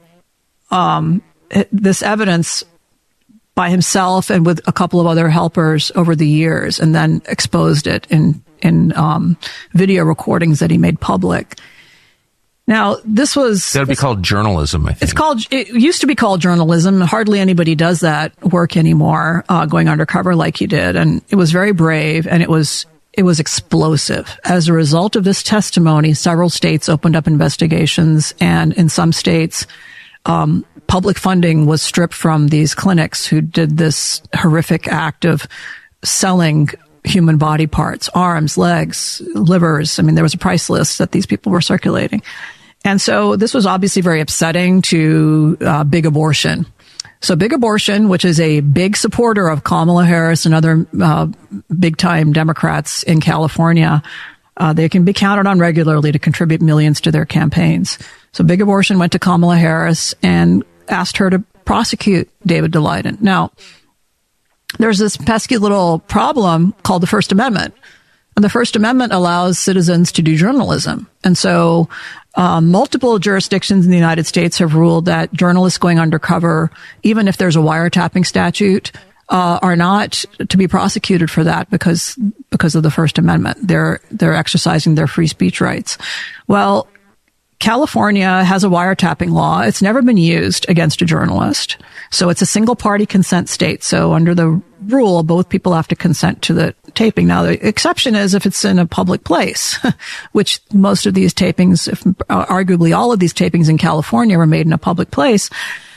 Speaker 19: this evidence by himself and with a couple of other helpers over the years, and then exposed it in video recordings that he made public. Now, this was...
Speaker 20: That would be called journalism, I think.
Speaker 19: It used to be called journalism. Hardly anybody does that work anymore, going undercover like he did. And it was very brave, and it was explosive. As a result of this testimony, several states opened up investigations, and in some states, public funding was stripped from these clinics who did this horrific act of selling human body parts, arms, legs, livers. I mean, there was a price list that these people were circulating. And so this was obviously very upsetting to Big Abortion. So Big Abortion, which is a big supporter of Kamala Harris and other big-time Democrats in California, they can be counted on regularly to contribute millions to their campaigns. So Big Abortion went to Kamala Harris and asked her to prosecute David Daleiden. Now, there's this pesky little problem called the First Amendment. And the First Amendment allows citizens to do journalism. And so multiple jurisdictions in the United States have ruled that journalists going undercover, even if there's a wiretapping statute, are not to be prosecuted for that because of the First Amendment. They're exercising their free speech rights. Well, California has a wiretapping law. It's never been used against a journalist. So it's a single party consent state. So under the rule, both people have to consent to the taping. Now, the exception is if it's in a public place, which most of these tapings, arguably all of these tapings in California were made in a public place.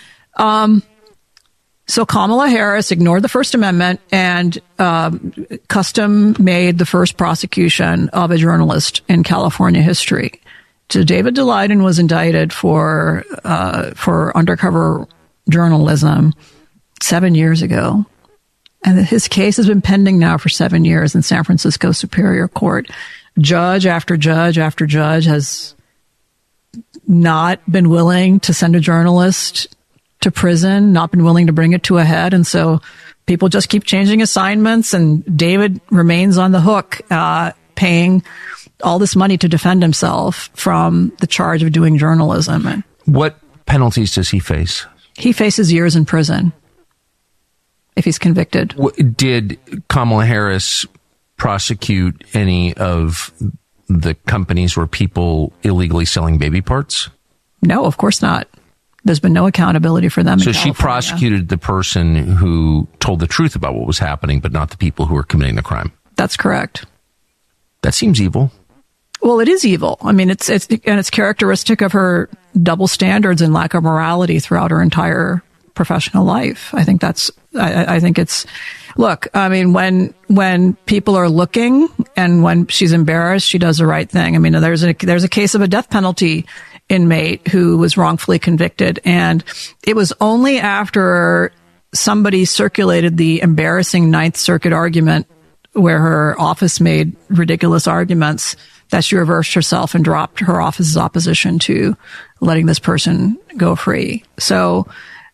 Speaker 19: So Kamala Harris ignored the First Amendment and custom made the first prosecution of a journalist in California history. So David Daleiden was indicted for undercover journalism 7 years ago. And his case has been pending now for 7 years in San Francisco Superior Court. Judge after judge after judge has not been willing to send a journalist to prison, not been willing to bring it to a head. And so people just keep changing assignments, and David remains on the hook, paying all this money to defend himself from the charge of doing journalism. And
Speaker 20: what penalties does he face?
Speaker 19: He faces years in prison if he's convicted.
Speaker 20: Did Kamala Harris prosecute any of the companies where people illegally selling baby parts?
Speaker 19: No, of course not. There's been no accountability for them.
Speaker 20: So she prosecuted the person who told the truth about what was happening, but not the people who were committing the crime.
Speaker 19: That's correct.
Speaker 20: That seems evil.
Speaker 19: Well, it is evil. I mean, it's characteristic of her double standards and lack of morality throughout her entire professional life. I think it's, look, I mean, when people are looking and when she's embarrassed, she does the right thing. I mean, there's a case of a death penalty inmate who was wrongfully convicted. And it was only after somebody circulated the embarrassing Ninth Circuit argument where her office made ridiculous arguments that she reversed herself and dropped her office's opposition to letting this person go free. So,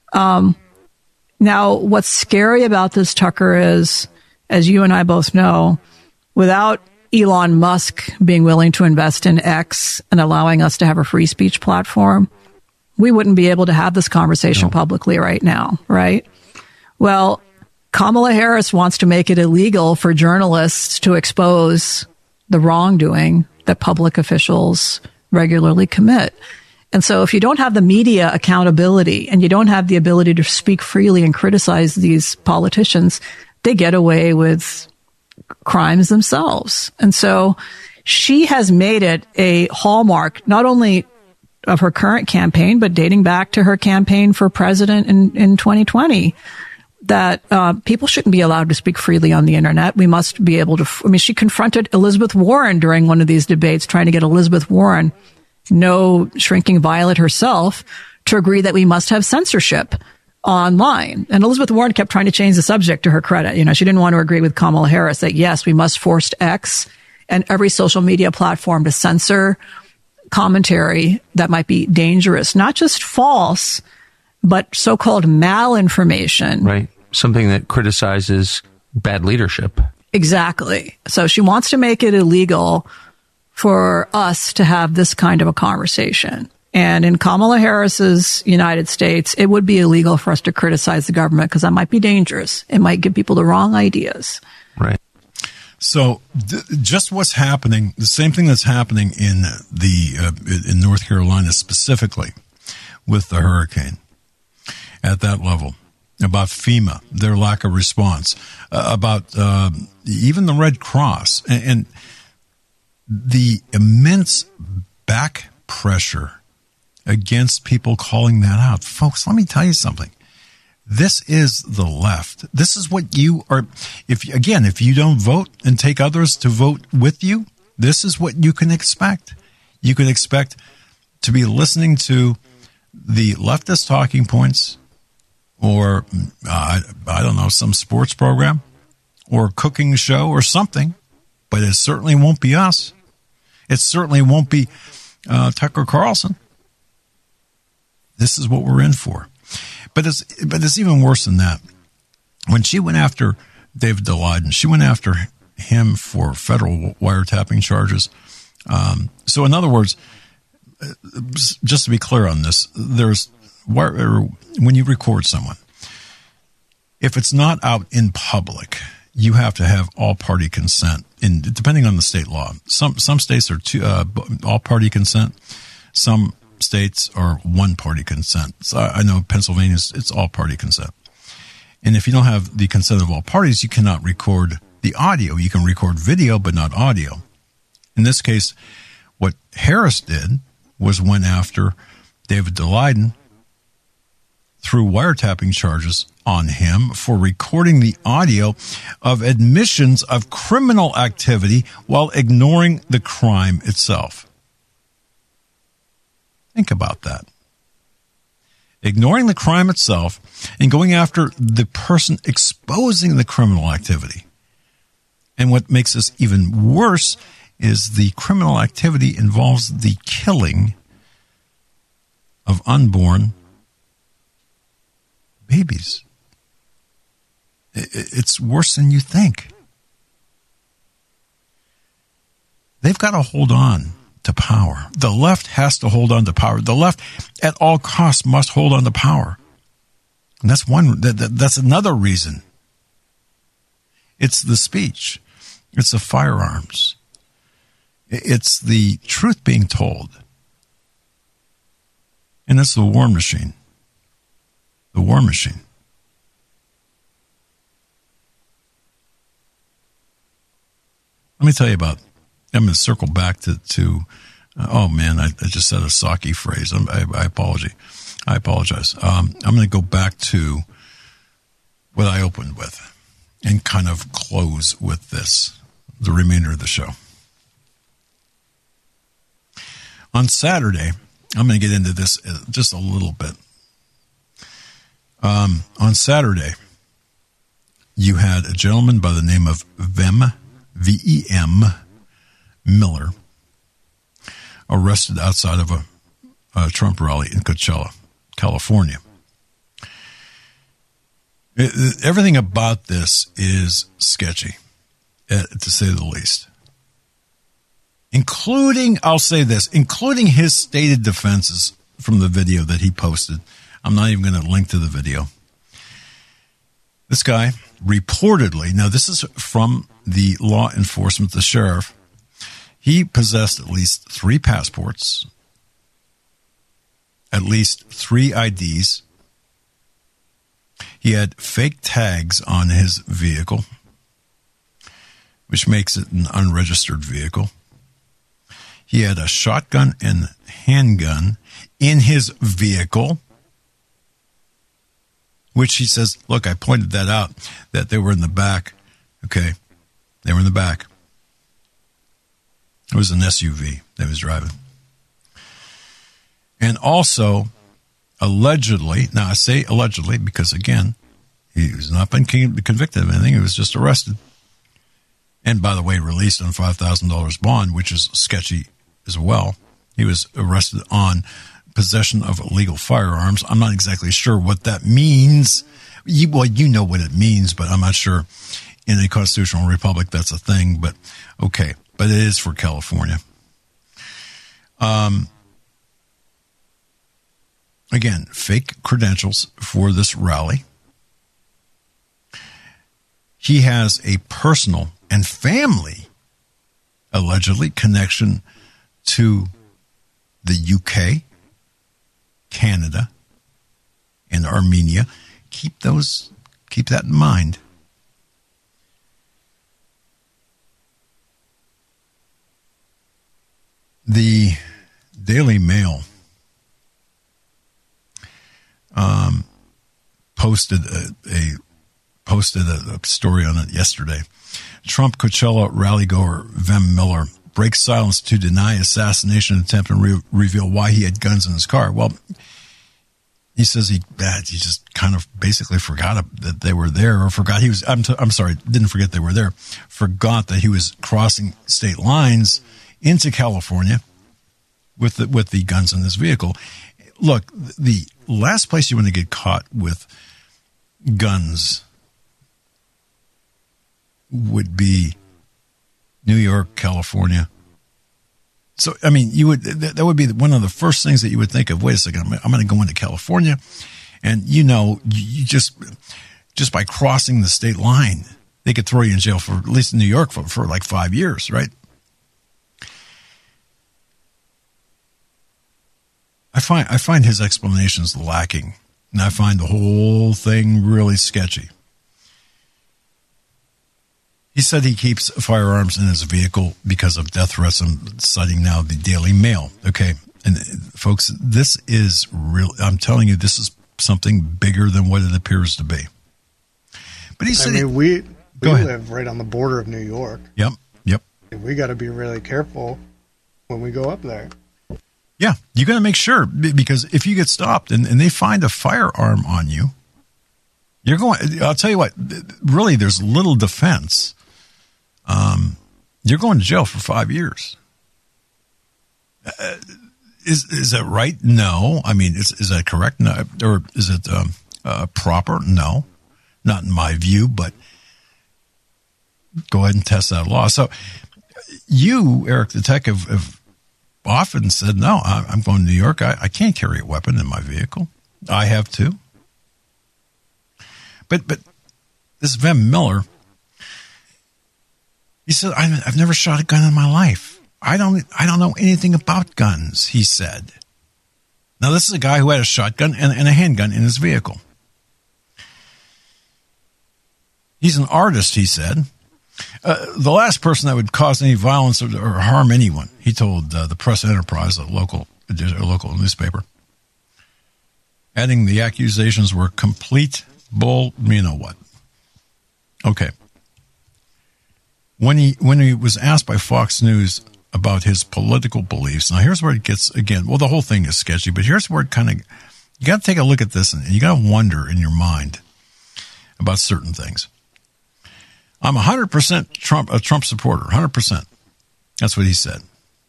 Speaker 19: now what's scary about this, Tucker, is, as you and I both know, without Elon Musk being willing to invest in X and allowing us to have a free speech platform, we wouldn't be able to have this conversation publicly right now, right? Well, Kamala Harris wants to make it illegal for journalists to expose the wrongdoing that public officials regularly commit. And so if you don't have the media accountability and you don't have the ability to speak freely and criticize these politicians, they get away with crimes themselves. And so she has made it a hallmark, not only of her current campaign, but dating back to her campaign for president in 2020, that people shouldn't be allowed to speak freely on the internet. We must be able to, she confronted Elizabeth Warren during one of these debates, trying to get Elizabeth Warren, no shrinking violet herself, to agree that we must have censorship online. And Elizabeth Warren kept trying to change the subject, to her credit. She didn't want to agree with Kamala Harris that, yes, we must force X and every social media platform to censor commentary that might be dangerous, not just false, but so-called malinformation.
Speaker 20: Right. Something that criticizes bad leadership.
Speaker 19: Exactly. So she wants to make it illegal for us to have this kind of a conversation. And in Kamala Harris's United States, it would be illegal for us to criticize the government because that might be dangerous. It might give people the wrong ideas.
Speaker 20: Right.
Speaker 2: So just what's happening, the same thing that's happening in in North Carolina specifically with the hurricane at that level, about FEMA, their lack of response, about even the Red Cross, and the immense back pressure against people calling that out. Folks, let me tell you something. This is the left. This is what you are. If you don't vote and take others to vote with you, this is what you can expect. You can expect to be listening to the leftist talking points, or I don't know, some sports program or cooking show or something, but it certainly won't be us. It certainly won't be Tucker Carlson. This is what we're in for. But it's even worse than that. When she went after David Daleiden, she went after him for federal wiretapping charges. So in other words, just to be clear on this, when you record someone, if it's not out in public, you have to have all-party consent. Depending on the state law, some states are all-party consent. Some states are one-party consent. So I know Pennsylvania, it's all-party consent. And if you don't have the consent of all parties, you cannot record the audio. You can record video, but not audio. In this case, what Harris did was went after David Daleiden threw wiretapping charges on him for recording the audio of admissions of criminal activity while ignoring the crime itself. Think about that. Ignoring the crime itself and going after the person exposing the criminal activity. And what makes this even worse is the criminal activity involves the killing of unborn babies. It's worse than you think. They've got to hold on to power. The left has to hold on to power. The left, at all costs, must hold on to power. And that's another reason. It's the speech. It's the firearms. It's the truth being told. And it's the war machine. The war machine. Let me tell you about, I'm going to circle back to oh man, I just said a Psaki phrase. I apologize. I'm going to go back to what I opened with and kind of close with this, the remainder of the show. On Saturday, I'm going to get into this just a little bit. On Saturday, you had a gentleman by the name of Vem, V-E-M, Miller, arrested outside of a Trump rally in Coachella, California. Everything about this is sketchy, to say the least. I'll say this, including his stated defenses from the video that he posted. I'm not even going to link to the video. This guy reportedly, now this is from the law enforcement, the sheriff, he possessed at least 3 passports, at least 3 IDs. He had fake tags on his vehicle, which makes it an unregistered vehicle. He had a shotgun and handgun in his vehicle, which he says, look, I pointed that out, that they were in the back. Okay, they were in the back. It was an SUV that he was driving. And also, allegedly, now I say allegedly because, again, he has not been convicted of anything. He was just arrested. And, by the way, released on $5,000 bond, which is sketchy as well. He was arrested on possession of illegal firearms. I'm not exactly sure what that means. Well, you know what it means, but I'm not sure in a constitutional republic that's a thing. But, okay. But it is for California. Again, fake credentials for this rally. He has a personal and family, allegedly, connection to the UK, Canada, and Armenia. Keep that in mind. The Daily Mail posted a story on it yesterday. Trump Coachella rally-goer Vem Miller breaks silence to deny assassination attempt and reveal why he had guns in his car. Well, he says he just kind of basically forgot that they were there, or forgot he was. I'm sorry, didn't forget they were there. Forgot that he was crossing state lines into California with the guns in his vehicle. Look, the last place you want to get caught with guns would be New York, California. So, I mean, that would be one of the first things that you would think of. Wait a second, I'm going to go into California, and you just by crossing the state line, they could throw you in jail for, at least in New York, for like 5 years, right? I find his explanations lacking, and I find the whole thing really sketchy. He said he keeps firearms in his vehicle because of death threats. I'm citing now the Daily Mail. Okay, and folks, this is real. I'm telling you, this is something bigger than what it appears to be. But he said,
Speaker 3: we live right on the border of New York.
Speaker 2: Yep.
Speaker 3: We got to be really careful when we go up there.
Speaker 2: Yeah, you got to make sure, because if you get stopped and they find a firearm on you, you're going. I'll tell you what. Really, there's little defense. You're going to jail for 5 years. Is that right? No. I mean, is that correct? No. Or is it proper? No. Not in my view, but go ahead and test that law. So you, Eric the Tech, have often said, no, I'm going to New York. I can't carry a weapon in my vehicle. I have too. But this Vem Miller, he said, I've never shot a gun in my life. I don't know anything about guns, he said. Now, this is a guy who had a shotgun and a handgun in his vehicle. He's an artist, he said. The last person that would cause any violence or harm anyone, he told the Press Enterprise, a local newspaper, adding the accusations were complete bull, you know what. Okay. When he was asked by Fox News about his political beliefs, now here's where it gets, again, well, the whole thing is sketchy, but here's where it kind of, you got to take a look at this and you got to wonder in your mind about certain things. I'm 100% a Trump supporter, 100%. That's what he said.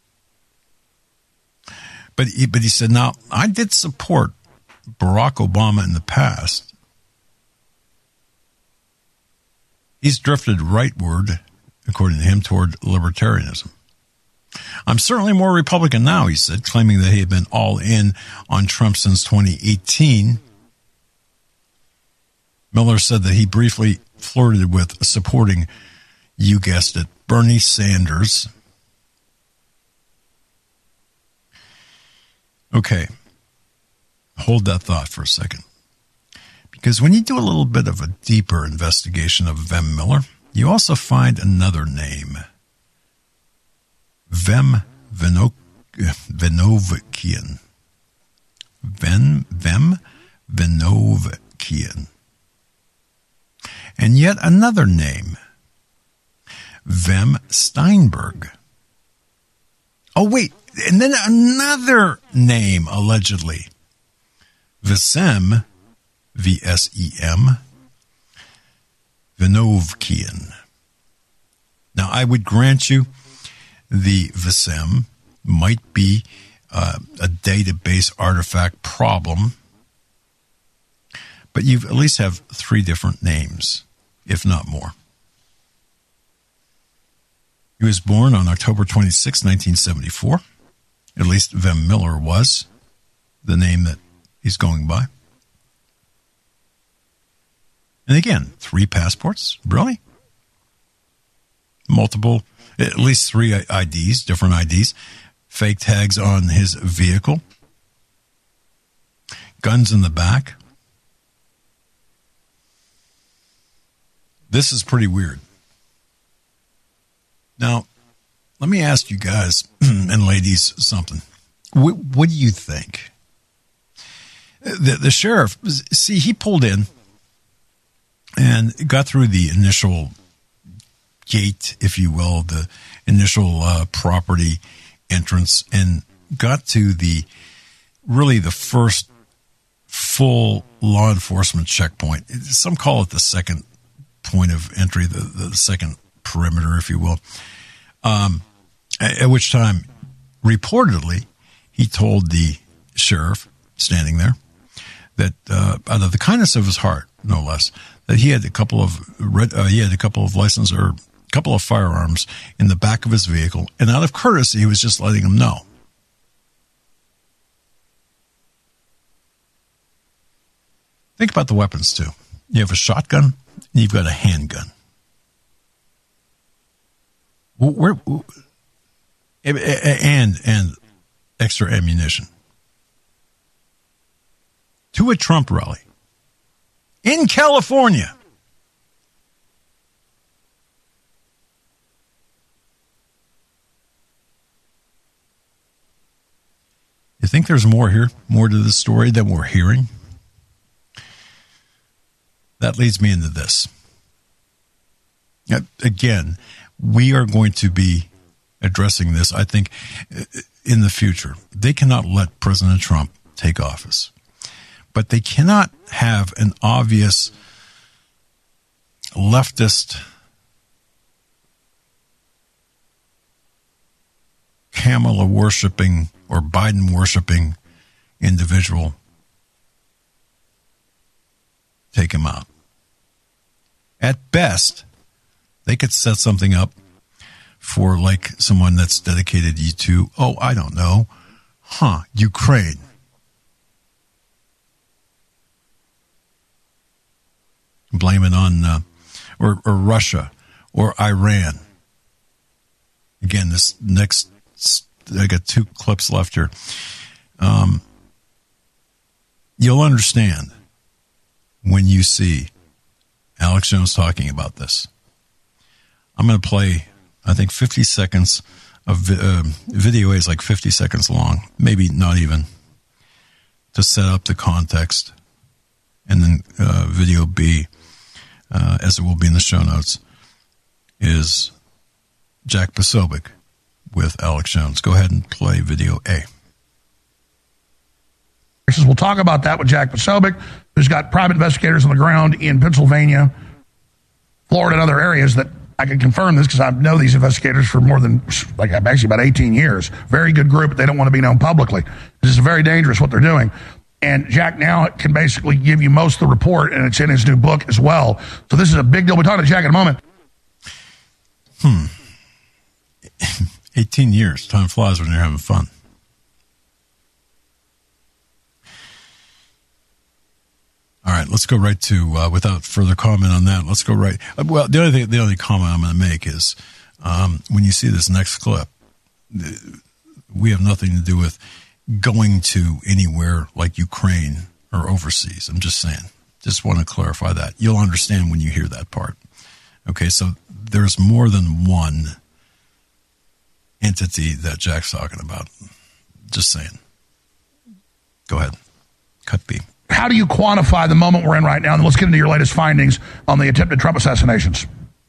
Speaker 2: But he said, now, I did support Barack Obama in the past. He's drifted rightward, according to him, toward libertarianism. I'm certainly more Republican now, he said, claiming that he had been all in on Trump since 2018. Miller said that he briefly flirted with supporting, you guessed it, Bernie Sanders. Okay, hold that thought for a second. Because when you do a little bit of a deeper investigation of Vem Miller, you also find another name. Vem Venovkian. Vem Venovkian. And yet another name, Vem Steinberg. Oh, wait, and then another name, allegedly, Vsem, V-S-E-M, Venovkian. Now, I would grant you the Vsem might be a database artifact problem, but you at least have 3 different names, if not more. He was born on October 26, 1974. At least Vem Miller was the name that he's going by. And again, 3 passports? Really? Multiple, at least 3 IDs, different IDs. Fake tags on his vehicle. Guns in the back. This is pretty weird. Now, let me ask you guys and ladies something. What do you think? The sheriff, see, he pulled in and got through the initial gate, if you will, the initial property entrance, and got to the first full law enforcement checkpoint. Some call it the second point of entry, the second perimeter, if you will. At which time, reportedly, he told the sheriff standing there that out of the kindness of his heart, no less, that he had a couple of license or a couple of firearms in the back of his vehicle, and out of courtesy, he was just letting him know. Think about the weapons too. You have a shotgun, and you've got a handgun. And extra ammunition. to a Trump rally in California. You think there's more here, more to the story than we're hearing? That leads me into this. Again, we are going to be addressing this, I think, in the future. They cannot let President Trump take office. But they cannot have an obvious leftist Kamala worshiping or Biden worshiping individual take him out. At best, they could set something up for like someone that's dedicated to, I don't know, Ukraine. Blame it on, or Russia or Iran. Again, this next, I got 2 clips left here. You'll understand when you see Alex Jones talking about this. I'm going to play, I think, 50 seconds of video is like 50 seconds long, maybe not even, to set up the context. And then video B, as it will be in the show notes, is Jack Posobiec with Alex Jones. Go ahead and play video A.
Speaker 21: We'll talk about that with Jack Posobiec, who's got private investigators on the ground in Pennsylvania, Florida, and other areas that I can confirm this because I know these investigators for more than, actually about 18 years. Very good group, but they don't want to be known publicly. This is very dangerous what they're doing. And Jack now can basically give you most of the report, and it's in his new book as well. So this is a big deal. We'll talk to Jack in a moment.
Speaker 2: 18 years. Time flies when you're having fun. All right, let's go right to, without further comment on that, let's go right. Well, the only comment I'm going to make is when you see this next clip, we have nothing to do with going to anywhere like Ukraine or overseas. I'm just saying. Just want to clarify that. You'll understand when you hear that part. Okay, so there's more than one entity that Jack's talking about. Just saying. Go ahead. Cut B.
Speaker 21: How do you quantify the moment we're in right now? And let's get into your latest findings on the attempted Trump assassinations.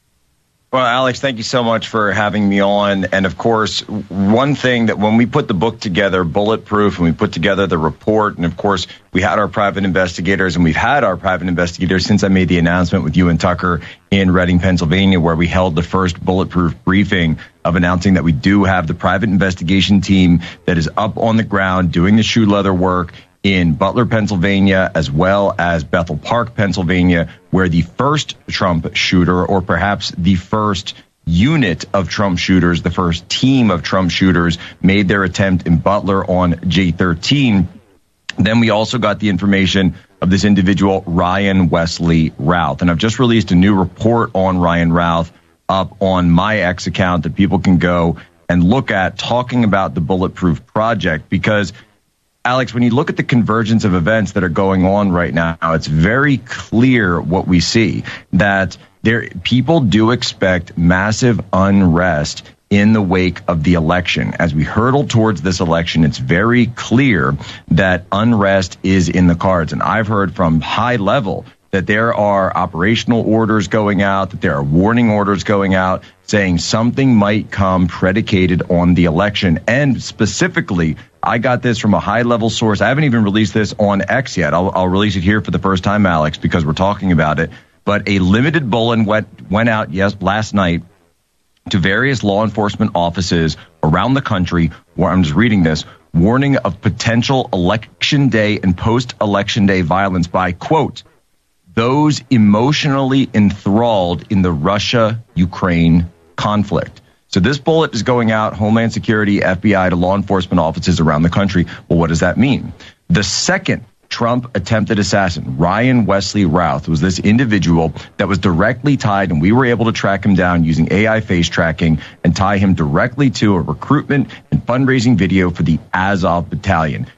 Speaker 22: Well, Alex, thank you so much for having me on. And of course, one thing that when we put the book together, Bulletproof, and we put together the report, and of course, we had our private investigators, and we've had our private investigators since I made the announcement with you and Tucker in Reading, Pennsylvania, where we held the first Bulletproof briefing of announcing that we do have the private investigation team that is up on the ground doing the shoe leather work in Butler, Pennsylvania, as well as Bethel Park, Pennsylvania, where the first Trump shooter, or perhaps the first unit of Trump shooters, the first team of Trump shooters, made their attempt in Butler on J13. Then we also got the information of this individual, Ryan Wesley Routh. And I've just released a new report on Ryan Routh up on my X account that people can go and look at, talking about the Bulletproof Project, because Alex, when you look at the convergence of events that are going on right now, it's very clear what we see, that people do expect massive unrest in the wake of the election. As we hurtle towards this election, it's very clear that unrest is in the cards. And I've heard from high level that there are operational orders going out, that there are warning orders going out, saying something might come predicated on the election. And specifically, I got this from a high-level source. I haven't even released this on X yet. I'll release it here for the first time, Alex, because we're talking about it. But a limited bulletin went out last night to various law enforcement offices around the country, where I'm just reading this, warning of potential election day and post-election day violence by, quote, those emotionally enthralled in the Russia-Ukraine conflict. So this bullet is going out, Homeland Security, FBI, to law enforcement offices around the country. Well, what does that mean? The second Trump attempted assassin, Ryan Wesley Routh, was this individual that was directly tied, and we were able to track him down using AI face tracking and tie him directly to a recruitment and fundraising video for the Azov Battalion.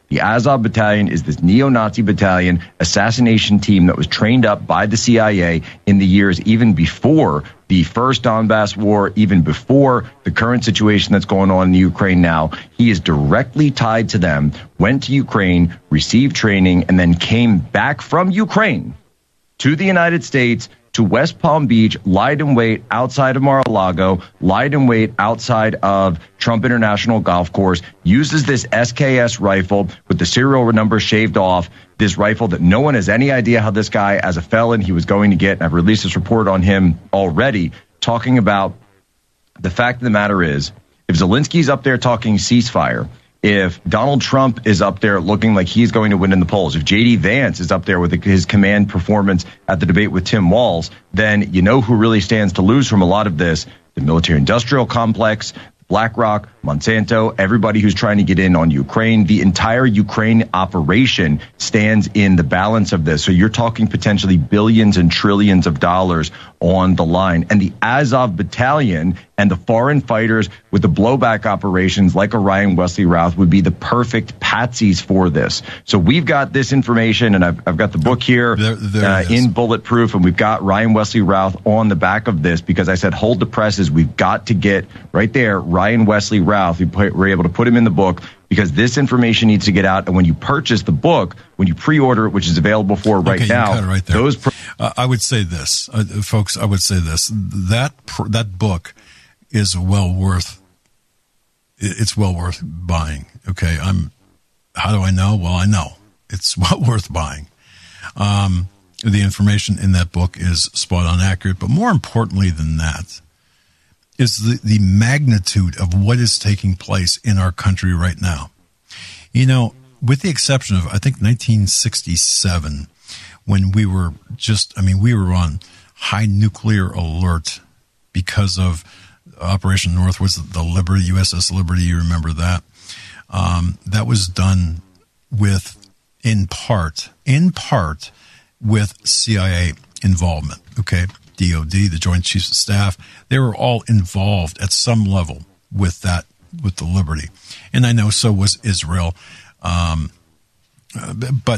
Speaker 22: The Azov Battalion is this neo-Nazi battalion assassination team that was trained up by the CIA in the years even before the first Donbass war, even before the current situation that's going on in the Ukraine now. He is directly tied to them, went to Ukraine, received training, and then came back from Ukraine to the United States, to West Palm Beach, lied in wait outside of Mar-a-Lago, lied in wait outside of Trump International Golf Course, uses this SKS rifle with the serial number shaved off, this rifle that no one has any idea how this guy, as a felon, he was going to get. And I've released this report on him already, talking about the fact of the matter is, if Zelensky's up there talking ceasefire, if Donald Trump is up there looking like he's going to win in the polls, if J.D. Vance is up there with his command performance at the debate with Tim Walz, then you know who really stands to lose from a lot of this: the military-industrial complex, BlackRock, Monsanto, everybody who's trying to get in on Ukraine. The entire Ukraine operation stands in the balance of this. So you're talking potentially billions and trillions of dollars on the line. And the Azov Battalion and the foreign fighters with the blowback operations like Orion Wesley Routh would be the perfect patsies for this. So we've got this information, and I've got the book here in Bulletproof, and we've got Ryan Wesley Routh on the back of this, because I said, hold the presses. We've got to get right there Ryan Wesley Routh. We're able to put him in the book, because this information needs to get out. And when you purchase the book, when you pre-order it, which is available for right now,
Speaker 2: right there. I would say this, folks. I would say this: that book is well worth. It's well worth buying. Okay, how do I know? Well, I know it's well worth buying. The information in that book is spot on accurate, but more importantly than that is the magnitude of what is taking place in our country right now. You know, with the exception of, I think, 1967, when we were on high nuclear alert because of Operation Northwoods, the Liberty, USS Liberty, you remember that? That was done in part with CIA involvement, okay? DOD, the Joint Chiefs of Staff, they were all involved at some level with the Liberty. And I know so was Israel. But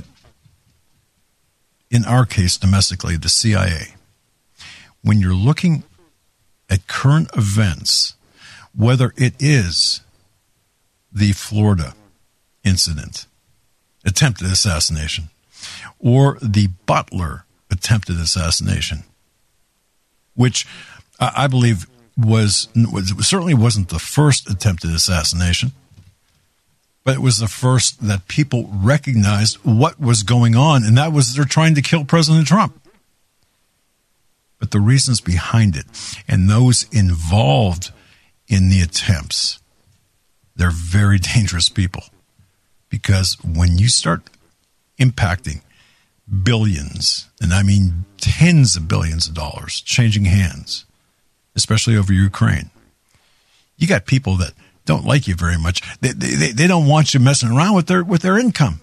Speaker 2: in our case, domestically, the CIA, when you're looking at current events, whether it is the Florida incident, attempted assassination, or the Butler attempted assassination, which I believe certainly wasn't the first attempted assassination, but it was the first that people recognized what was going on, and that was they're trying to kill President Trump. But the reasons behind it and those involved in the attempts, they're very dangerous people, because when you start impacting billions, and I mean tens of billions of dollars changing hands, especially over Ukraine, you got people that don't like you very much. They don't want you messing around with their income.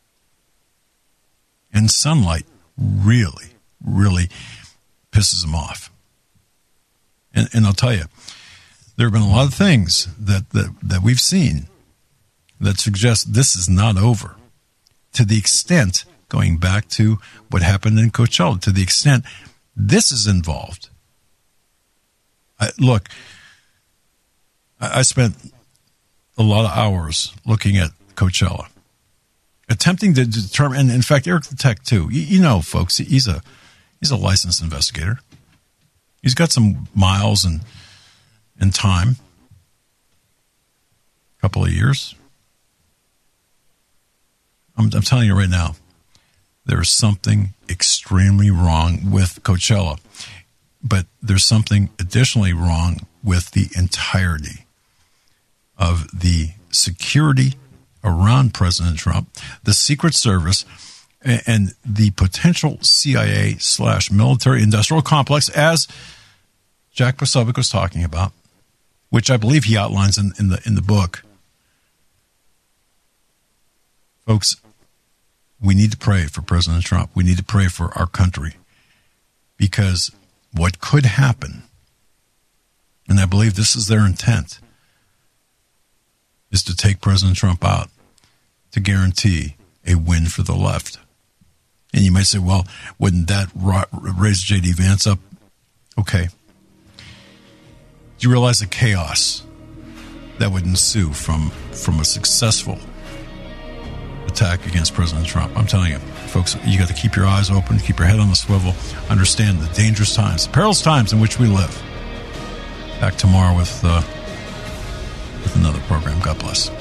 Speaker 2: And sunlight really, really pisses them off. And I'll tell you, there have been a lot of things that we've seen that suggest this is not over. To the extent, going back to what happened in Coachella, to the extent this is involved. Look, I spent a lot of hours looking at Coachella, attempting to determine, and in fact, Eric the Tech too. You know, folks, he's a licensed investigator. He's got some miles and time, a couple of years. I'm telling you right now, there's something extremely wrong with Coachella, but there's something additionally wrong with the entirety of the security around President Trump, the Secret Service, and the potential CIA/military industrial complex, as Jack Posobiec was talking about, which I believe he outlines in the book. Folks, we need to pray for President Trump. We need to pray for our country, because what could happen, and I believe this is their intent, is to take President Trump out. to guarantee a win for the left. And you might say, well, wouldn't that raise J.D. Vance up? Okay. Do you realize the chaos that would ensue from a successful attack against President Trump? I'm telling you, folks, you got to keep your eyes open, keep your head on the swivel, understand the dangerous times, the perilous times in which we live. Back tomorrow with another program. God bless.